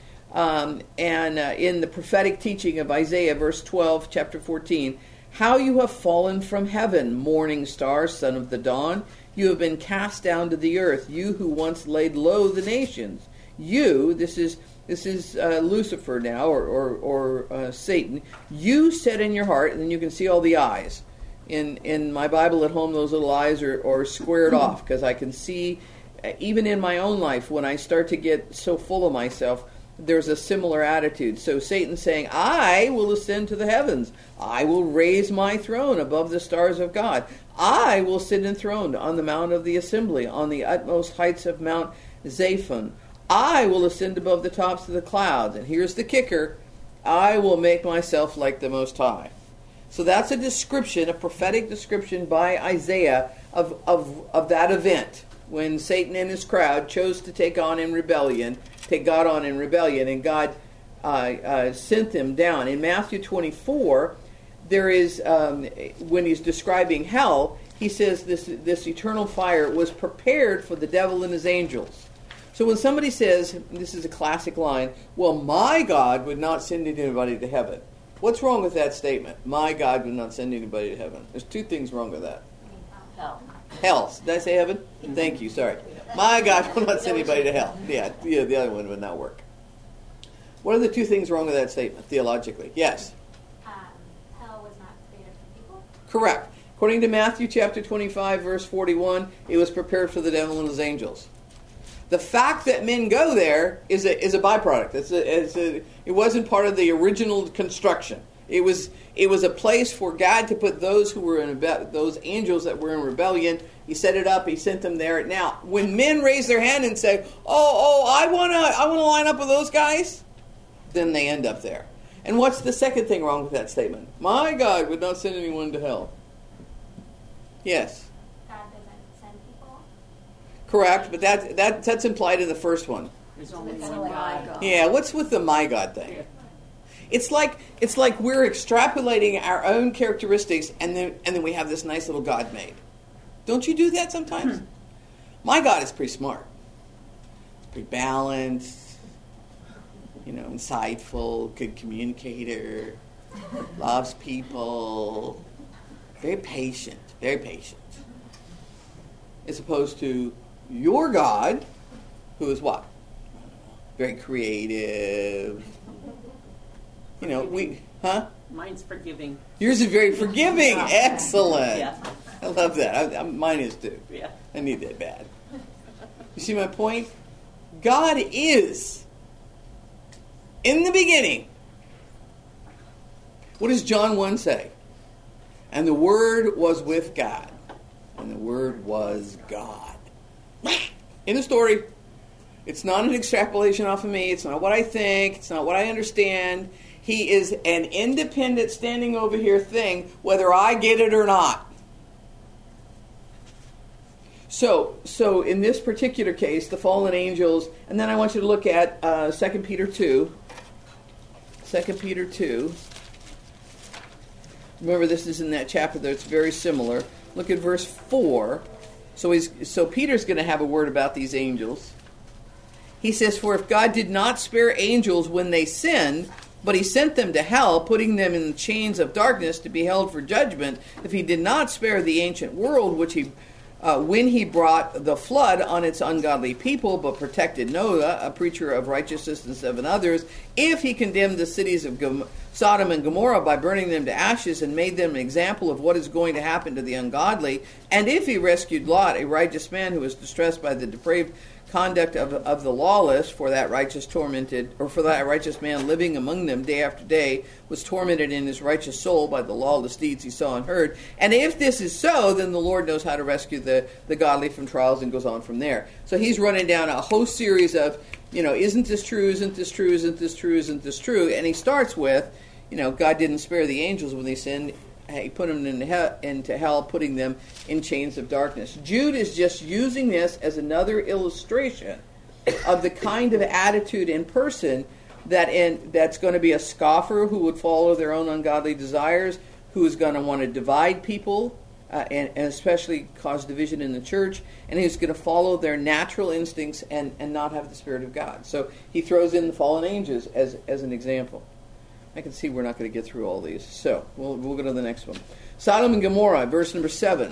S1: Um, and uh, in the prophetic teaching of Isaiah, verse twelve, chapter fourteen, how you have fallen from heaven, morning star, son of the dawn. You have been cast down to the earth, you who once laid low the nations. You, this is this is uh, Lucifer now, or or, or uh, Satan. You said in your heart, and then you can see all the eyes. In in my Bible at home, those little eyes are, are squared off, because I can see, uh, even in my own life, when I start to get so full of myself, there's a similar attitude. So Satan's saying, I will ascend to the heavens. I will raise my throne above the stars of God. I will sit enthroned on the mount of the assembly, on the utmost heights of Mount Zaphon. I will ascend above the tops of the clouds. And here's the kicker. I will make myself like the Most High. So that's a description, a prophetic description by Isaiah of, of, of that event when Satan and his crowd chose to take on in rebellion, take God on in rebellion, and God uh, uh, sent them down. In Matthew twenty-four, there is, um, when he's describing hell, he says this, this eternal fire was prepared for the devil and his angels. So when somebody says, this is a classic line, well, my God would not send anybody to heaven. What's wrong with that statement? My God would not send anybody to heaven. There's two things wrong with that.
S3: Hell.
S1: Hell. Did I say heaven? Thank you, sorry. My God will not send anybody to hell. Yeah, yeah, the other one would not work. What are the two things wrong with that statement, theologically? Yes?
S3: Um, hell was not created for people.
S1: Correct. According to Matthew chapter twenty-five, verse forty-one, it was prepared for the devil and his angels. The fact that men go there is a is a byproduct. It's a, it's a, it wasn't part of the original construction. It was it was a place for God to put those who were in those angels that were in rebellion. He set it up. He sent them there. Now, when men raise their hand and say, "Oh, oh, I wanna I wanna line up with those guys," then they end up there. And what's the second thing wrong with that statement? My God would not send anyone to hell. Yes. Correct, but that, that that's implied in the first one.
S4: There's only one God.
S1: Yeah, what's with the my God thing? It's like it's like we're extrapolating our own characteristics, and then and then we have this nice little God made. Don't you do that sometimes? Hmm. My God is pretty smart. It's pretty balanced, you know, insightful, good communicator, loves people, very patient, very patient. As opposed to your God, who is what? Very creative. You know, we, huh?
S5: Mine's forgiving.
S1: Yours is very forgiving.
S5: Yeah.
S1: Excellent.
S5: Yeah.
S1: I love that. I, I, mine is too.
S5: Yeah.
S1: I need that bad. You see my point? God is in the beginning. What does John one say? And the Word was with God. And the Word was God. In the story. It's not an extrapolation off of me. It's not what I think. It's not what I understand. He is an independent, standing over here thing, whether I get it or not. So, so in this particular case, the fallen angels, and then I want you to look at uh, Second Peter two. Second Peter two. Remember, this is in that chapter that's very similar. Look at verse four. So, he's, so Peter's going to have a word about these angels. He says, "For if God did not spare angels when they sinned, but he sent them to hell, putting them in the chains of darkness to be held for judgment, if he did not spare the ancient world, which he, uh, when he brought the flood on its ungodly people, but protected Noah, a preacher of righteousness, and seven others, if he condemned the cities of Gom- Sodom and Gomorrah by burning them to ashes and made them an example of what is going to happen to the ungodly, and if he rescued Lot, a righteous man who was distressed by the depraved conduct of, of the lawless, for that righteous tormented, or for that righteous man living among them day after day was tormented in his righteous soul by the lawless deeds he saw and heard. And if this is so, then the Lord knows how to rescue the, the godly from trials," and goes on from there. So he's running down a whole series of, you know, isn't this true, isn't this true, isn't this true, isn't this true? And he starts with, you know, God didn't spare the angels when they sinned. He put them into hell, into hell, putting them in chains of darkness. Jude is just using this as another illustration of the kind of attitude in person that in, that's going to be a scoffer who would follow their own ungodly desires, who is going to want to divide people, uh, and, and especially cause division in the church, and who's going to follow their natural instincts and, and not have the Spirit of God. So he throws in the fallen angels as, as an example. I can see we're not going to get through all these. So, we'll, we'll go to the next one. Sodom and Gomorrah, verse number seven.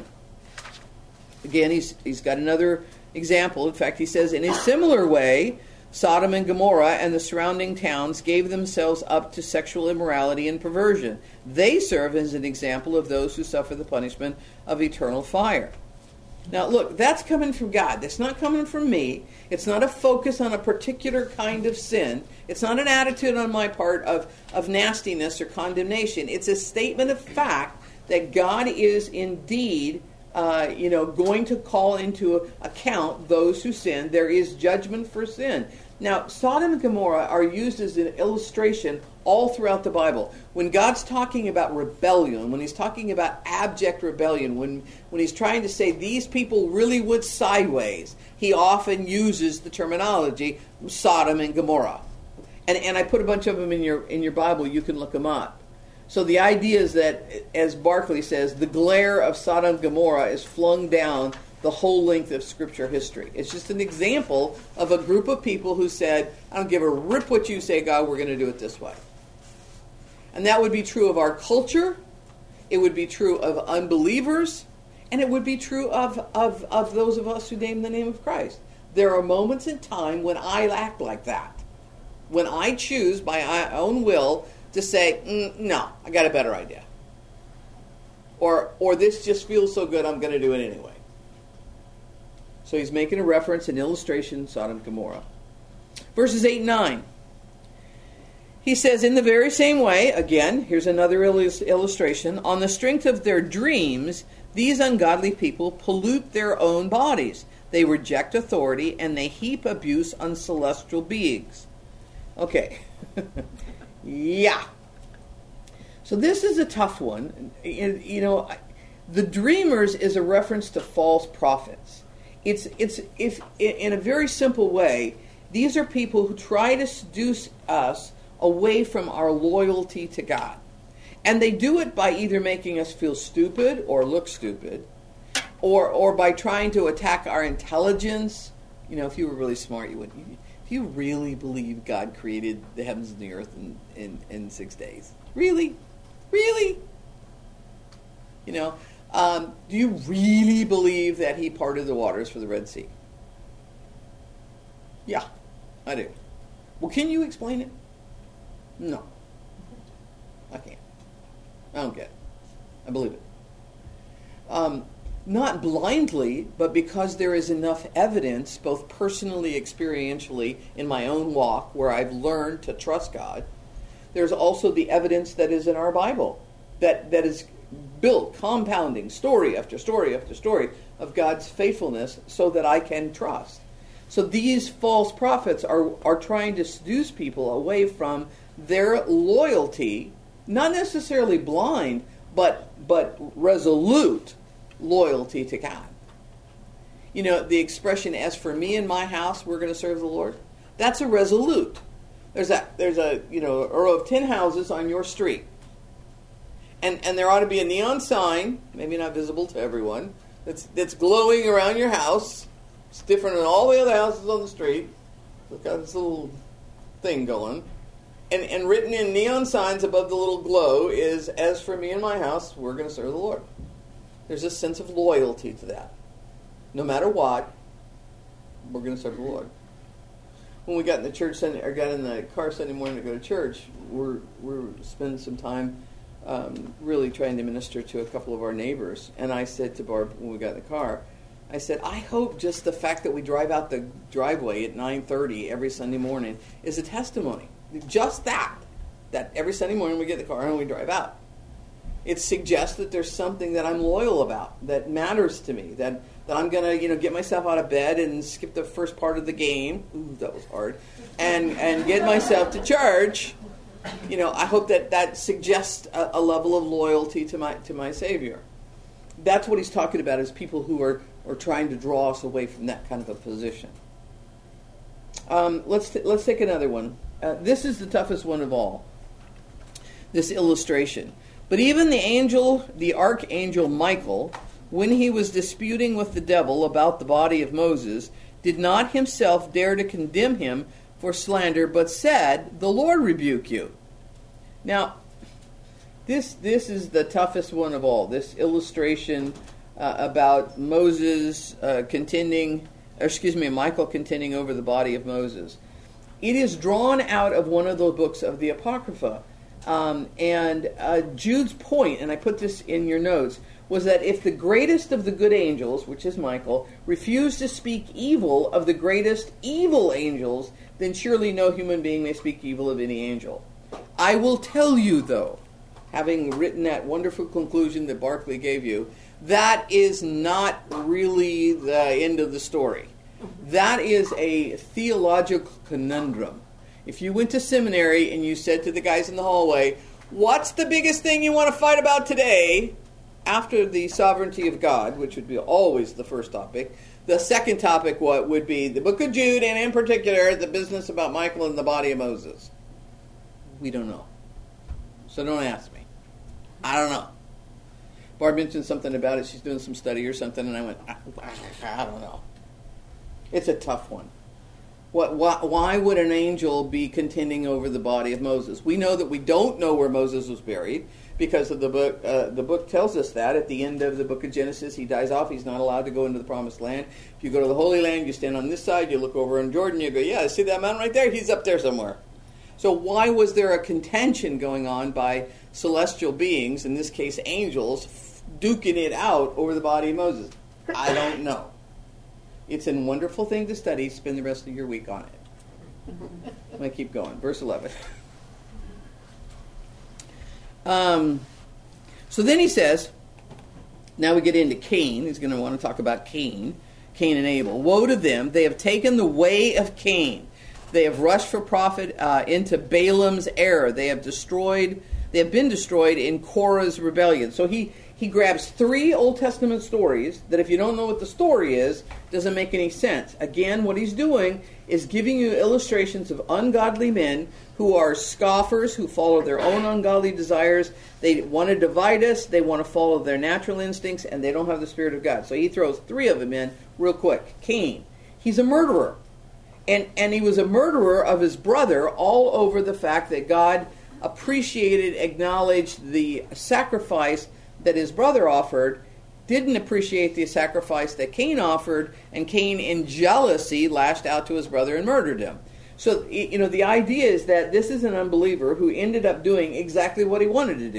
S1: Again, he's he's got another example. In fact, he says, "In a similar way, Sodom and Gomorrah and the surrounding towns gave themselves up to sexual immorality and perversion. They serve as an example of those who suffer the punishment of eternal fire." Now, look, that's coming from God. That's not coming from me. It's not a focus on a particular kind of sin. It's not an attitude on my part of, of nastiness or condemnation. It's a statement of fact that God is indeed, uh, you know, going to call into account those who sin. There is judgment for sin. Now, Sodom and Gomorrah are used as an illustration all throughout the Bible. When God's talking about rebellion, when he's talking about abject rebellion, when, when he's trying to say these people really went sideways, he often uses the terminology Sodom and Gomorrah. And, and I put a bunch of them in your, in your Bible. You can look them up. So the idea is that, as Barclay says, the glare of Sodom and Gomorrah is flung down the whole length of Scripture history. It's just an example of a group of people who said, "I don't give a rip what you say, God, we're going to do it this way." And that would be true of our culture, it would be true of unbelievers, and it would be true of, of, of those of us who name the name of Christ. There are moments in time when I act like that. When I choose by my own will to say, mm, no, I got a better idea. Or, or this just feels so good, I'm going to do it anyway. So he's making a reference, an illustration, Sodom and Gomorrah. Verses eight and nine. He says, "In the very same way," again, here's another illustration, "on the strength of their dreams, these ungodly people pollute their own bodies. They reject authority, and they heap abuse on celestial beings." Okay. Yeah. So this is a tough one. You know, the dreamers is a reference to false prophets. It's it's if in a very simple way, these are people who try to seduce us away from our loyalty to God. And they do it by either making us feel stupid or look stupid, or or by trying to attack our intelligence. You know, if you were really smart, you wouldn't. If you really believe God created the heavens and the earth in, in, in six days, really? Really? You know, um, do you really believe that he parted the waters for the Red Sea? Yeah, I do. Well, can you explain it? No, I can't. I don't get it. I believe it. Um, not blindly, but because there is enough evidence, both personally, experientially, in my own walk, where I've learned to trust God. There's also the evidence that is in our Bible, that, that is built, compounding, story after story after story of God's faithfulness so that I can trust. So these false prophets are, are trying to seduce people away from their loyalty, not necessarily blind, but but resolute loyalty to God. You know, the expression, as for me and my house, we're going to serve the Lord, that's a resolute. There's a, there's a you know, a row of ten houses on your street. And and there ought to be a neon sign, maybe not visible to everyone, that's that's glowing around your house. It's different than all the other houses on the street. It's got this little thing going. And and written in neon signs above the little glow is, as for me and my house, we're going to serve the Lord. There's a sense of loyalty to that. No matter what, we're going to serve the Lord. When we got in the church Sunday, or got in the car Sunday morning to go to church, we're we're spending some time um, really trying to minister to a couple of our neighbors. And I said to Barb when we got in the car, I said, I hope just the fact that we drive out the driveway at nine thirty every Sunday morning is a testimony. Just that, that every Sunday morning we get in the car and we drive out. It suggests that there's something that I'm loyal about, that matters to me, that, that I'm going to, you know, get myself out of bed and skip the first part of the game. Ooh, that was hard. And and get myself to church. You know, I hope that that suggests a, a level of loyalty to my to my Savior. That's what he's talking about, is people who are, are trying to draw us away from that kind of a position. Um, let's t- let's take another one. Uh, this is the toughest one of all. This illustration. But even the angel, the archangel Michael, when he was disputing with the devil about the body of Moses, did not himself dare to condemn him for slander, but said, "The Lord rebuke you." Now, this this is the toughest one of all. This illustration uh, about Moses uh, contending, or excuse me, Michael contending over the body of Moses. It is drawn out of one of those books of the Apocrypha. Um, and uh, Jude's point, and I put this in your notes, was that if the greatest of the good angels, which is Michael, refused to speak evil of the greatest evil angels, then surely no human being may speak evil of any angel. I will tell you, though, having written that wonderful conclusion that Barclay gave you, that is not really the end of the story. That is a theological conundrum. If you went to seminary and you said to the guys in the hallway, what's the biggest thing you want to fight about today? After the sovereignty of God, which would be always the first topic, the second topic what would be the book of Jude, and in particular the business about Michael and the body of Moses. We don't know. So don't ask me. I don't know. Barb mentioned something about it. She's doing some study or something, and I went, I, I don't know. It's a tough one. What, why, why would an angel be contending over the body of Moses? We know that we don't know where Moses was buried because of the book. Uh, the book tells us that at the end of the book of Genesis, he dies off. He's not allowed to go into the promised land. If you go to the Holy Land, you stand on this side, you look over on Jordan, you go, yeah, see that mountain right there? He's up there somewhere. So why was there a contention going on by celestial beings, in this case angels, duking it out over the body of Moses? I don't know. It's a wonderful thing to study. Spend the rest of your week on it. I'm going to keep going. Verse eleven. Um, so then he says, now we get into Cain. He's going to want to talk about Cain, Cain and Abel. Woe to them. They have taken the way of Cain. They have rushed for profit uh, into Balaam's error. They have destroyed, they have been destroyed in Korah's rebellion. So he He grabs three Old Testament stories that, if you don't know what the story is, doesn't make any sense. Again, what he's doing is giving you illustrations of ungodly men who are scoffers, who follow their own ungodly desires. They want to divide us, they want to follow their natural instincts, and they don't have the Spirit of God. So he throws three of them in real quick. Cain, he's a murderer. And, and he was a murderer of his brother, all over the fact that God appreciated, acknowledged the sacrifice that his brother offered, didn't appreciate the sacrifice that Cain offered, and Cain, in jealousy, lashed out to his brother and murdered him. So, you know, the idea is that this is an unbeliever who ended up doing exactly what he wanted to do.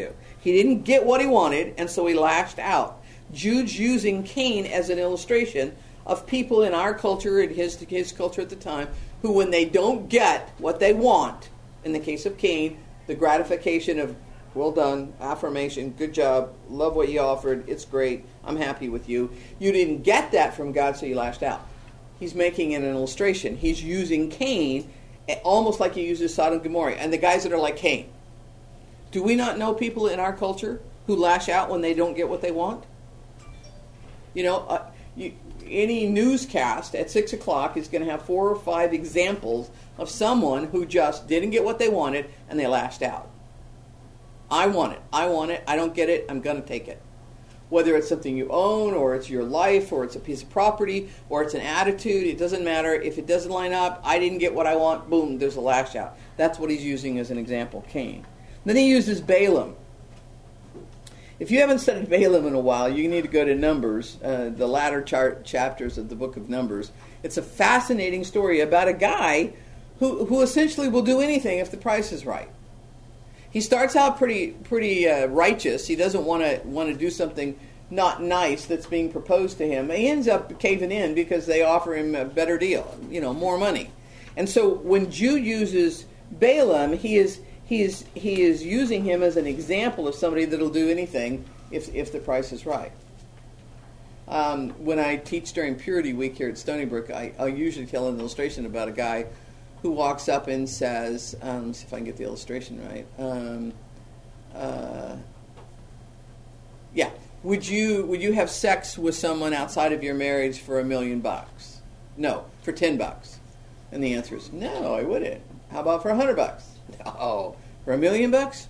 S1: He didn't get what he wanted, and so he lashed out. Jude's using Cain as an illustration of people in our culture, in his, his culture at the time, who when they don't get what they want, in the case of Cain, the gratification of, well done, affirmation, good job, love what you offered, it's great, I'm happy with you. You didn't get that from God, so you lashed out. He's making an illustration. He's using Cain almost like he uses Sodom and Gomorrah, and the guys that are like Cain. Do we not know people in our culture who lash out when they don't get what they want? You know, uh, you, any newscast at six o'clock is going to have four or five examples of someone who just didn't get what they wanted and they lashed out. I want it. I want it. I don't get it. I'm going to take it. Whether it's something you own or it's your life or it's a piece of property or it's an attitude, it doesn't matter. If it doesn't line up, I didn't get what I want, boom, there's a lash out. That's what he's using as an example, Cain. Then he uses Balaam. If you haven't studied Balaam in a while, you need to go to Numbers, uh, the latter chart chapters of the book of Numbers. It's a fascinating story about a guy who, who essentially will do anything if the price is right. He starts out pretty pretty uh, righteous. He doesn't want to want to do something not nice that's being proposed to him. He ends up caving in because they offer him a better deal, you know, more money. And so when Jude uses Balaam, he is he is he is using him as an example of somebody that'll do anything if if the price is right. Um, when I teach during Purity Week here at Stony Brook, I, I usually tell an illustration about a guy who walks up and says, um, let's see if I can get the illustration right. Um, uh, yeah, would you would you have sex with someone outside of your marriage for a million bucks? No, for ten bucks. And the answer is no, I wouldn't. How about for a hundred bucks? No, for a million bucks?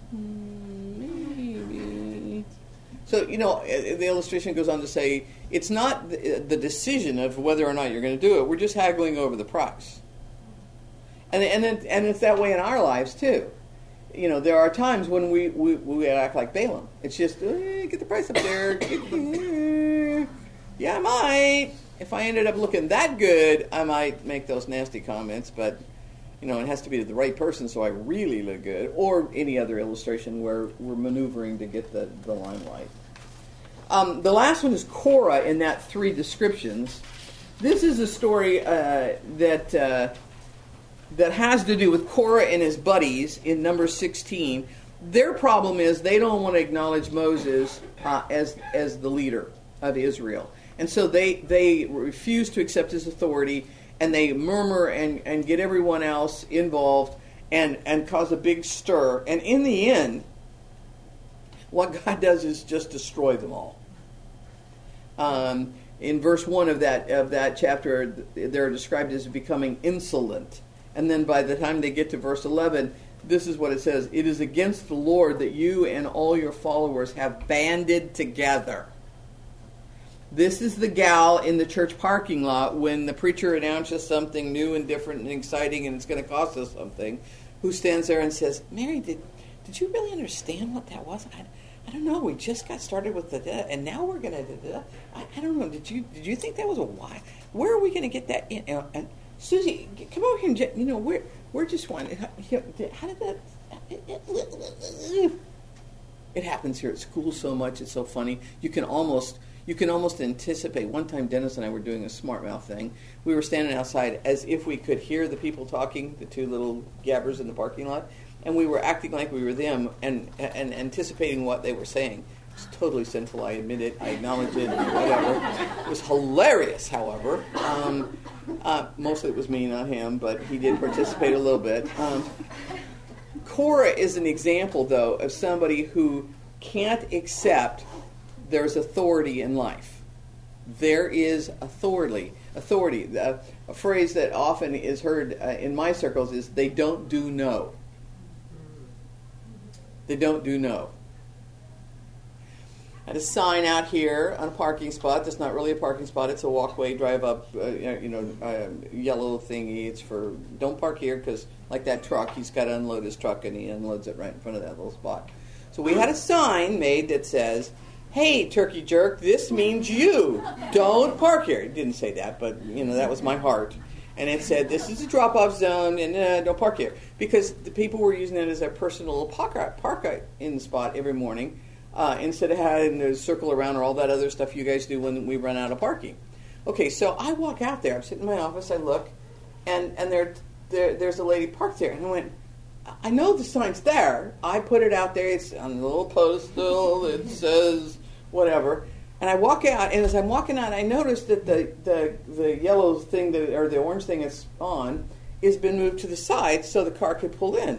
S1: Maybe. So you know, the illustration goes on to say it's not the, the decision of whether or not you're going to do it. We're just haggling over the price. And and it, and it's that way in our lives too. You know, there are times when we, we, we act like Balaam. It's just, eh, get the price up there. Yeah, I might. If I ended up looking that good, I might make those nasty comments. But, you know, it has to be to the right person so I really look good. Or any other illustration where we're maneuvering to get the, the limelight. Um, the last one is Korah in that three descriptions. This is a story uh, that... Uh, that has to do with Korah and his buddies in number sixteen. Their problem is they don't want to acknowledge Moses uh, as as the leader of Israel. And so they, they refuse to accept his authority, and they murmur and, and get everyone else involved and, and cause a big stir. And in the end, what God does is just destroy them all. Um, in verse one of that of that chapter, they're described as becoming insolent. And then by the time they get to verse eleven, this is what it says. It is against the Lord that you and all your followers have banded together. This is the gal in the church parking lot when the preacher announces something new and different and exciting and it's going to cost us something, who stands there and says, Mary, did did you really understand what that was? I, I don't know. We just got started with the, and now we're going to, I, I don't know. Did you did you think that was a why? Where are we going to get that in? And, Susie, come over here and, you know, we're, we're just wanting, how did that, it happens here at school so much, it's so funny. You can almost, you can almost anticipate. One time Dennis and I were doing a smart mouth thing. We were standing outside as if we could hear the people talking, the two little gabbers in the parking lot, and we were acting like we were them and, and anticipating what they were saying. It's totally sinful, I admit it, I acknowledge it, whatever. It was hilarious, however. Um, uh, mostly it was me, not him, but he did participate a little bit. Um, Korah is an example, though, of somebody who can't accept there's authority in life. There is authority. Authority. Uh, a phrase that often is heard uh, in my circles is, they don't do no. They don't do no. I had a sign out here on a parking spot. That's not really a parking spot. It's a walkway, drive up, uh, you know, uh, yellow thingy. It's for, don't park here because, like that truck, he's got to unload his truck and he unloads it right in front of that little spot. So we had a sign made that says, hey, turkey jerk, this means you. Don't park here. It didn't say that, but, you know, that was my heart. And it said, this is a drop-off zone, and uh, don't park here. Because the people were using it as their personal park, park in the spot every morning. uh, instead of having to circle around or all that other stuff you guys do when we run out of parking. Okay, so I walk out there. I'm sitting in my office. I look, and and there, there there's a lady parked there. And I went, I know the sign's there. I put it out there. It's on a little postal. It says whatever. And I walk out, and as I'm walking out, I notice that the, the, the yellow thing, that, or the orange thing that's on, has been moved to the side so the car could pull in.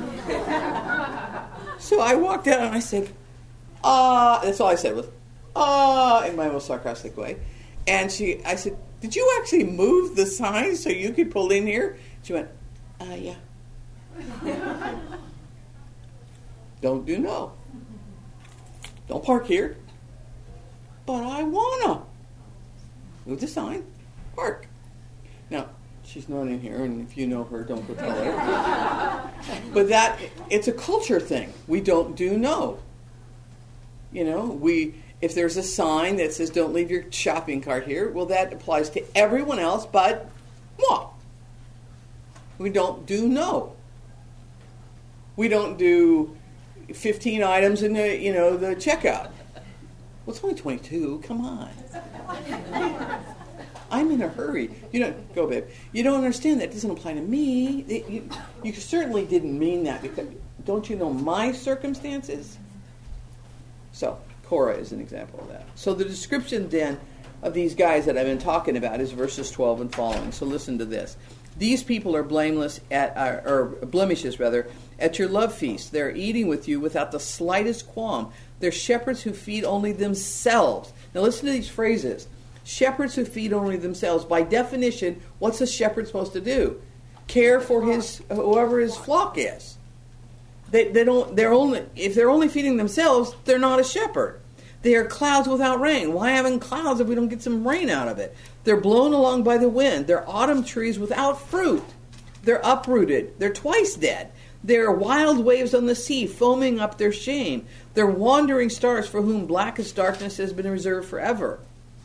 S1: So I walked out, and I said, ah, that's all I said was, ah, in my most sarcastic way. And she, I said, did you actually move the sign so you could pull in here? She went, uh, yeah. Don't do no. Don't park here. But I wanna. Move the sign. Park. Now, she's not in here, and if you know her, don't go tell her. But that, it's a culture thing. We don't do no. You know, we... If there's a sign that says don't leave your shopping cart here, well, that applies to everyone else but moi. We don't do no. We don't do fifteen items in the, you know, the checkout. Well, it's only twenty-two. Come on. I'm in a hurry. You don't, go, babe. You don't understand that. It doesn't apply to me. It, you, you certainly didn't mean that because, don't you know my circumstances? So, Korah is an example of that. So the description then of these guys that I've been talking about is verses twelve and following. So listen to this. These people are blameless at, uh, or blemishes rather, at your love feast. They're eating with you without the slightest qualm. They're shepherds who feed only themselves. Now listen to these phrases. Shepherds who feed only themselves. By definition, what's a shepherd supposed to do? Care for his whoever his flock is. They, they don't. They're only if they're only feeding themselves, they're not a shepherd. They are clouds without rain. Why having clouds if we don't get some rain out of it? They're blown along by the wind. They're autumn trees without fruit. They're uprooted. They're twice dead. They're wild waves on the sea, foaming up their shame. They're wandering stars for whom blackest darkness has been reserved forever.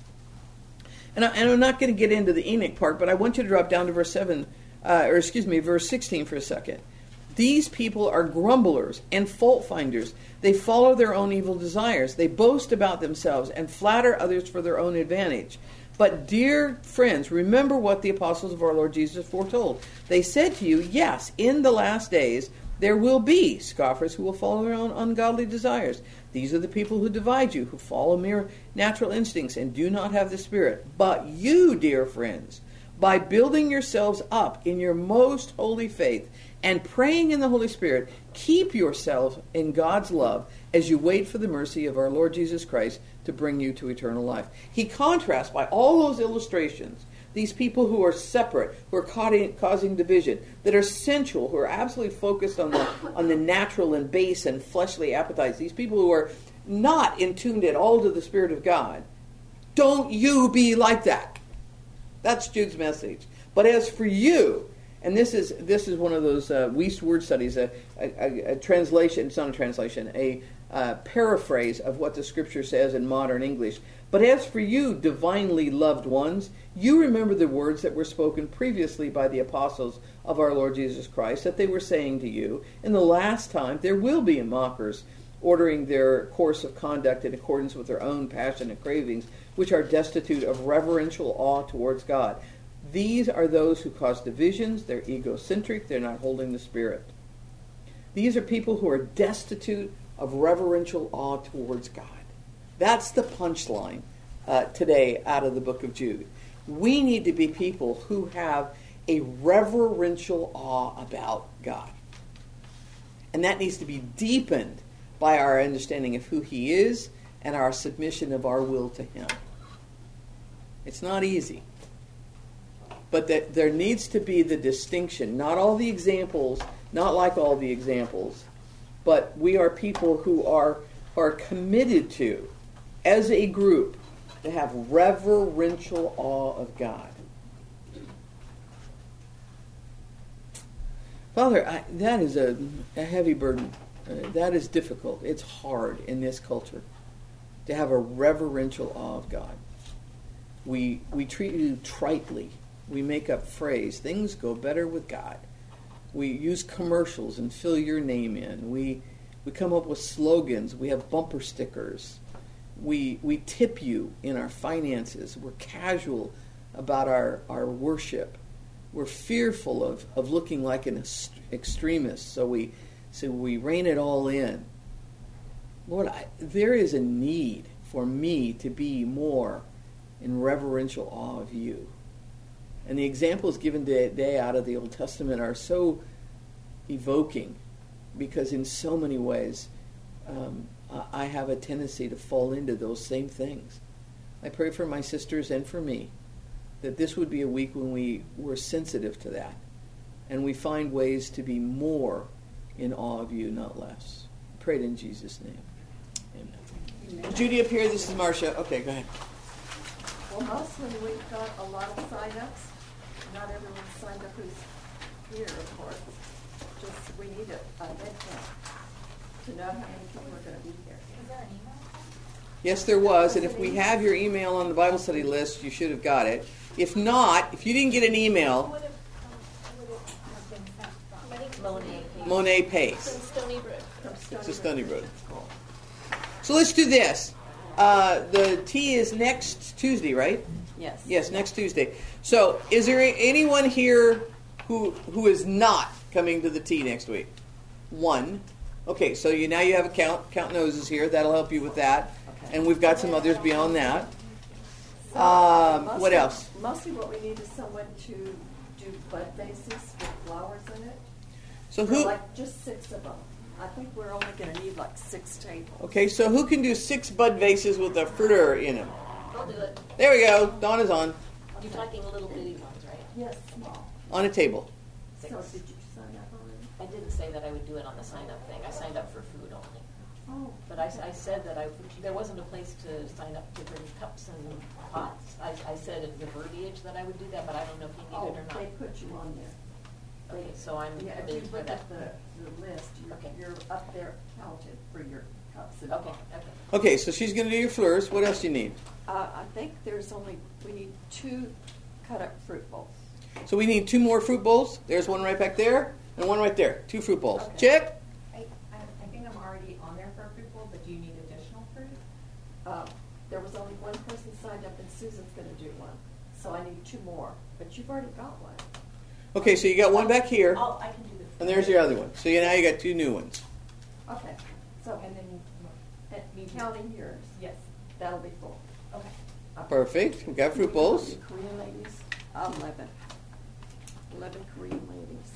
S1: And, I, and I'm not going to get into the Enoch part, but I want you to drop down to verse seven, uh, or excuse me, verse sixteen for a second. These people are grumblers and fault finders. They follow their own evil desires. They boast about themselves and flatter others for their own advantage. But dear friends, remember what the apostles of our Lord Jesus foretold. They said to you, yes, in the last days there will be scoffers who will follow their own ungodly desires. These are the people who divide you, who follow mere natural instincts and do not have the Spirit. But you, dear friends, by building yourselves up in your most holy faith and praying in the Holy Spirit, keep yourselves in God's love as you wait for the mercy of our Lord Jesus Christ to bring you to eternal life. He contrasts by all those illustrations these people who are separate, who are causing division, that are sensual, who are absolutely focused on the on the natural and base and fleshly appetites. These people who are not in tuned at all to the Spirit of God. Don't you be like that. That's Jude's message. But as for you, and this is this is one of those uh, Wuest word studies, a, a, a translation, it's not a translation, a uh, paraphrase of what the Scripture says in modern English. But as for you, divinely loved ones, you remember the words that were spoken previously by the apostles of our Lord Jesus Christ, that they were saying to you, in the last time there will be mockers, ordering their course of conduct in accordance with their own passionate cravings, which are destitute of reverential awe towards God. These are those who cause divisions. They're egocentric. They're not holding the Spirit. These are people who are destitute of reverential awe towards God. That's the punchline uh, today out of the book of Jude. We need to be people who have a reverential awe about God. And that needs to be deepened by our understanding of who He is and our submission of our will to Him. It's not easy. But that there needs to be the distinction. Not all the examples, not like all the examples, but we are people who are, are committed to, as a group, to have reverential awe of God. Father, I, that is a, a heavy burden. Uh, that is difficult. It's hard in this culture to have a reverential awe of God. We we treat you tritely. We make up phrase. Things go better with God. We use commercials and fill your name in. We We come up with slogans. We have bumper stickers. We we tip you in our finances. We're casual about our, our worship. We're fearful of, of looking like an est- extremist, so we so we rein it all in. Lord, I, there is a need for me to be more in reverential awe of you. And the examples given today out of the Old Testament are so evoking, because in so many ways um, I have a tendency to fall into those same things. I pray for my sisters and for me that this would be a week when we were sensitive to that, and we find ways to be more in awe of you, not less. Pray it in Jesus' name. Amen. Amen. Judy up here, this is Marcia. Okay, go ahead.
S4: Well, mostly we've got a lot of sign-ups. Not everyone signed up who's here, of course. Just, we need a, a head count to know how many people are going to be here.
S3: Is there an email?
S1: Yes, there was, and if we have your email on the Bible study list, you should have got it. If not, if you didn't get an email,
S3: Who would have, um, who would it have been sent from?
S5: Monet.
S1: Monet Pace.
S5: From Stony Brook.
S4: From
S1: It's a
S4: Stony
S1: Stony
S4: Brook.
S1: Brook. So let's do this. Uh, the tea is next Tuesday, right?
S4: Yes.
S1: Yes, next Tuesday. So is there anyone here who who is not coming to the tea next week? One. Okay, so you now you have a count. Count noses here. That'll help you with that.
S4: Okay.
S1: And we've got some others beyond that.
S4: So,
S1: Um,
S4: mostly-
S1: what else?
S4: Mostly what we need is someone to do bud vases with flowers in it.
S1: So
S4: For
S1: who?
S4: Like just six of them. I think we're only going to need like six tables.
S1: Okay, so who can do six bud vases with a fruiter in them?
S5: I'll do it.
S1: There we go. Dawn is on.
S5: You're talking little bitty ones, right?
S4: Yes, small.
S1: On a table.
S5: Six.
S4: So did you sign up already?
S5: I didn't say that I would do it on the sign-up thing. I signed up for food only.
S4: Oh.
S5: But I, I said that I, there wasn't a place to sign up to bring cups and pots. I, I said at the verbiage that I would do that, but I don't know if you need
S4: Oh,
S5: it or not.
S4: they put you on there.
S5: Okay, so I'm
S4: Yeah, if you
S5: committed for
S4: look
S5: that.
S4: at the, the list, you're,
S5: Okay.
S4: you're up there counted for your cups and.
S5: Okay, okay.
S1: Okay, so she's going to do your fleurs. What else do you need?
S4: Uh, I think there's only, we need two cut-up fruit bowls.
S1: So we need two more fruit bowls. There's one right back there and one right there. Two fruit bowls.
S4: Okay.
S1: Check.
S6: I, I I think I'm already on there for a fruit bowl, but do you need additional fruit?
S4: Uh, there was only one person signed up and Susan's gonna do one, so I need two more, but you've already got one.
S1: Okay, so you got one back here,
S6: Oh, I can do the.
S1: and there's your other one. So you, now you got two new ones.
S4: Okay, so,
S6: And then,
S4: and counting yours,
S6: yes,
S4: that'll be full.
S6: okay.
S1: Perfect. We got fruit bowls.
S4: Korean ladies, eleven. Eleven Korean ladies.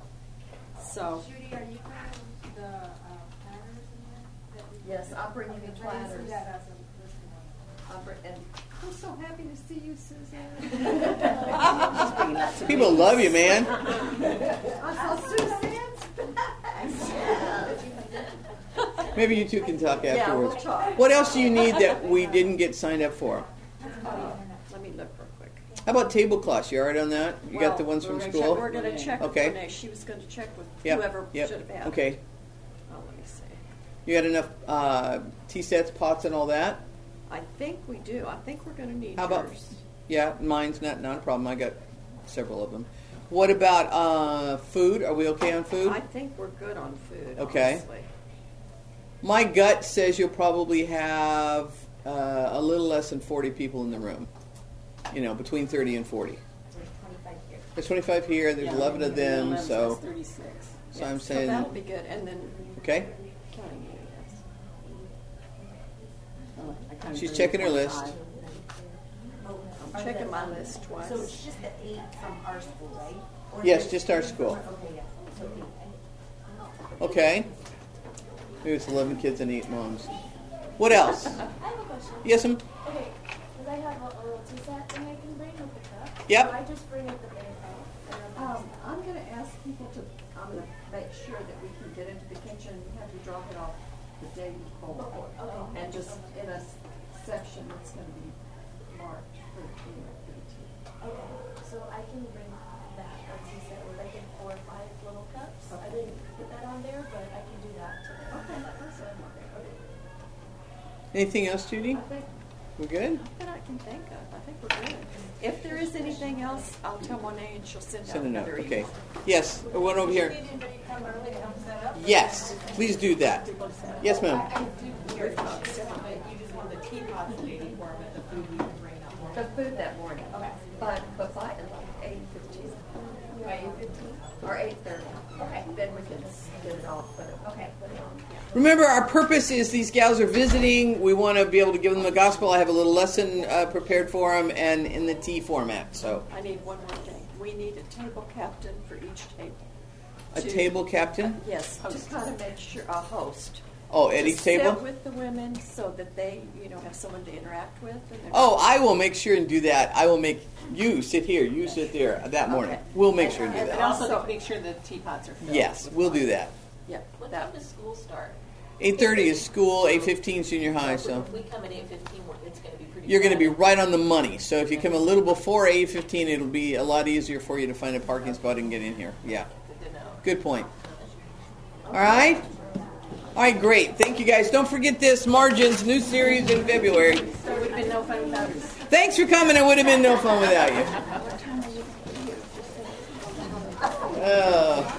S4: So,
S3: Judy, are you putting the uh, platters in there? that we-
S4: yes, I'll bring you the
S3: I didn't
S4: platters.
S3: see that as a listing on
S4: I'll bring- and I'm so happy to see you, Susan.
S1: People love you, man.
S4: I saw Suzanne's bags.
S1: Maybe you two can talk
S4: Yeah, we'll
S1: afterwards.
S4: talk.
S1: What else do you need that we didn't get signed up for?
S4: Uh, Let me look real quick.
S1: How about tablecloths? You all right on that? You got the
S4: Well,
S1: ones
S4: we're
S1: from
S4: gonna
S1: school?
S4: check- We're gonna check with
S1: Okay.
S4: Renee. She was gonna check with
S1: Yep,
S4: whoever
S1: yep.
S4: should have had.
S1: Okay.
S4: Oh, let me see.
S1: You got enough uh, tea sets, pots, and all that?
S4: I think we do. I think we're gonna need
S1: How about-
S4: yours.
S1: Yeah, mine's not not a problem. I got several of them. What about uh, food? Are we okay on food?
S4: I think we're good on food,
S1: Okay.
S4: honestly.
S1: My gut says you'll probably have uh, a little less than forty people in the room. You know, between thirty and forty.
S6: There's twenty-five here.
S1: There's twenty-five here. There's eleven of them. So,
S4: thirty-six.
S1: so I'm
S4: So
S1: saying,
S4: that'll be good. And then
S1: okay.
S4: counting you, yes.
S1: She's checking her list.
S4: I'm checking my list twice.
S6: So it's just the eight from our school, right? Or
S1: Yes,
S6: there's-
S1: just our school.
S6: Okay, yeah, so eight.
S1: Okay. Maybe it's eleven kids and eight moms. What else?
S3: I have a question.
S1: Yes, ma'am?
S3: Okay, because I have a, a little tea set and I can bring with the cup.
S1: Yep.
S3: So I just bring it the big cup. and I'm
S4: Um, I'm gonna ask people to, I'm gonna make sure that we can get into the kitchen and have you drop it off the day before.
S3: Before, okay.
S4: And just in a s- section that's gonna be marked for the tea. for the tea.
S3: Okay, so I can bring that, as you said, with like in four or five little cups. I didn't put that on there, but I can do that today.
S4: Okay, that's it.
S1: Anything else, Judy?
S4: I think,
S1: We're good?
S4: that I can think of. I think we're good. If there is anything else, I'll tell Monet and she'll send out
S1: Send a note.
S4: another
S1: Okay.
S4: email.
S1: Yes, one over here.
S6: Need anybody to come early to help set up?
S1: Yes, please do that. Yes, ma'am.
S6: I do hear, but you just want the teapots and eighty for them, the food we can bring up more.
S4: The food that morning.
S6: Okay.
S4: But, but by eight fifteen.
S6: By eight fifteen?
S4: Or eight thirty.
S6: Okay.
S4: Then we can get it all put it.
S6: Okay, put it on.
S1: Remember, our purpose is these gals are visiting. We want to be able to give them the gospel. I have a little lesson uh, prepared for them and in the T format. So,
S4: I need one more thing. We need a table captain for each table.
S1: a
S4: To-
S1: table captain.
S4: Yes, to kind of make sure, a host.
S1: Oh, at
S4: To
S1: each table.
S4: sit with the women so that they, you know, have someone to interact with. and they're-
S1: Oh, I will make sure and do that. I will make you sit here, you sit there that morning.
S4: Okay.
S1: We'll make sure and do
S4: And
S6: And
S1: that.
S6: also
S4: Also-
S6: to make sure the teapots are filled.
S1: Yes, we'll do that.
S4: Yeah,
S5: What
S4: that,
S5: time does school start?
S1: eight thirty is school, eight fifteen senior high, so
S5: If we come at eight fifteen, it's gonna be pretty.
S1: you're going to be
S5: crowded.
S1: right on the money. So if you come a little before eight fifteen, it'll be a lot easier for you to find a parking spot and get in here. Yeah,
S5: Good to know.
S1: good point. All right? All right, great. Thank you, guys. Don't forget this, Margins, new series in February.
S6: So it would have been no fun without us.
S1: Thanks for coming. It would have been no fun without you. Oh.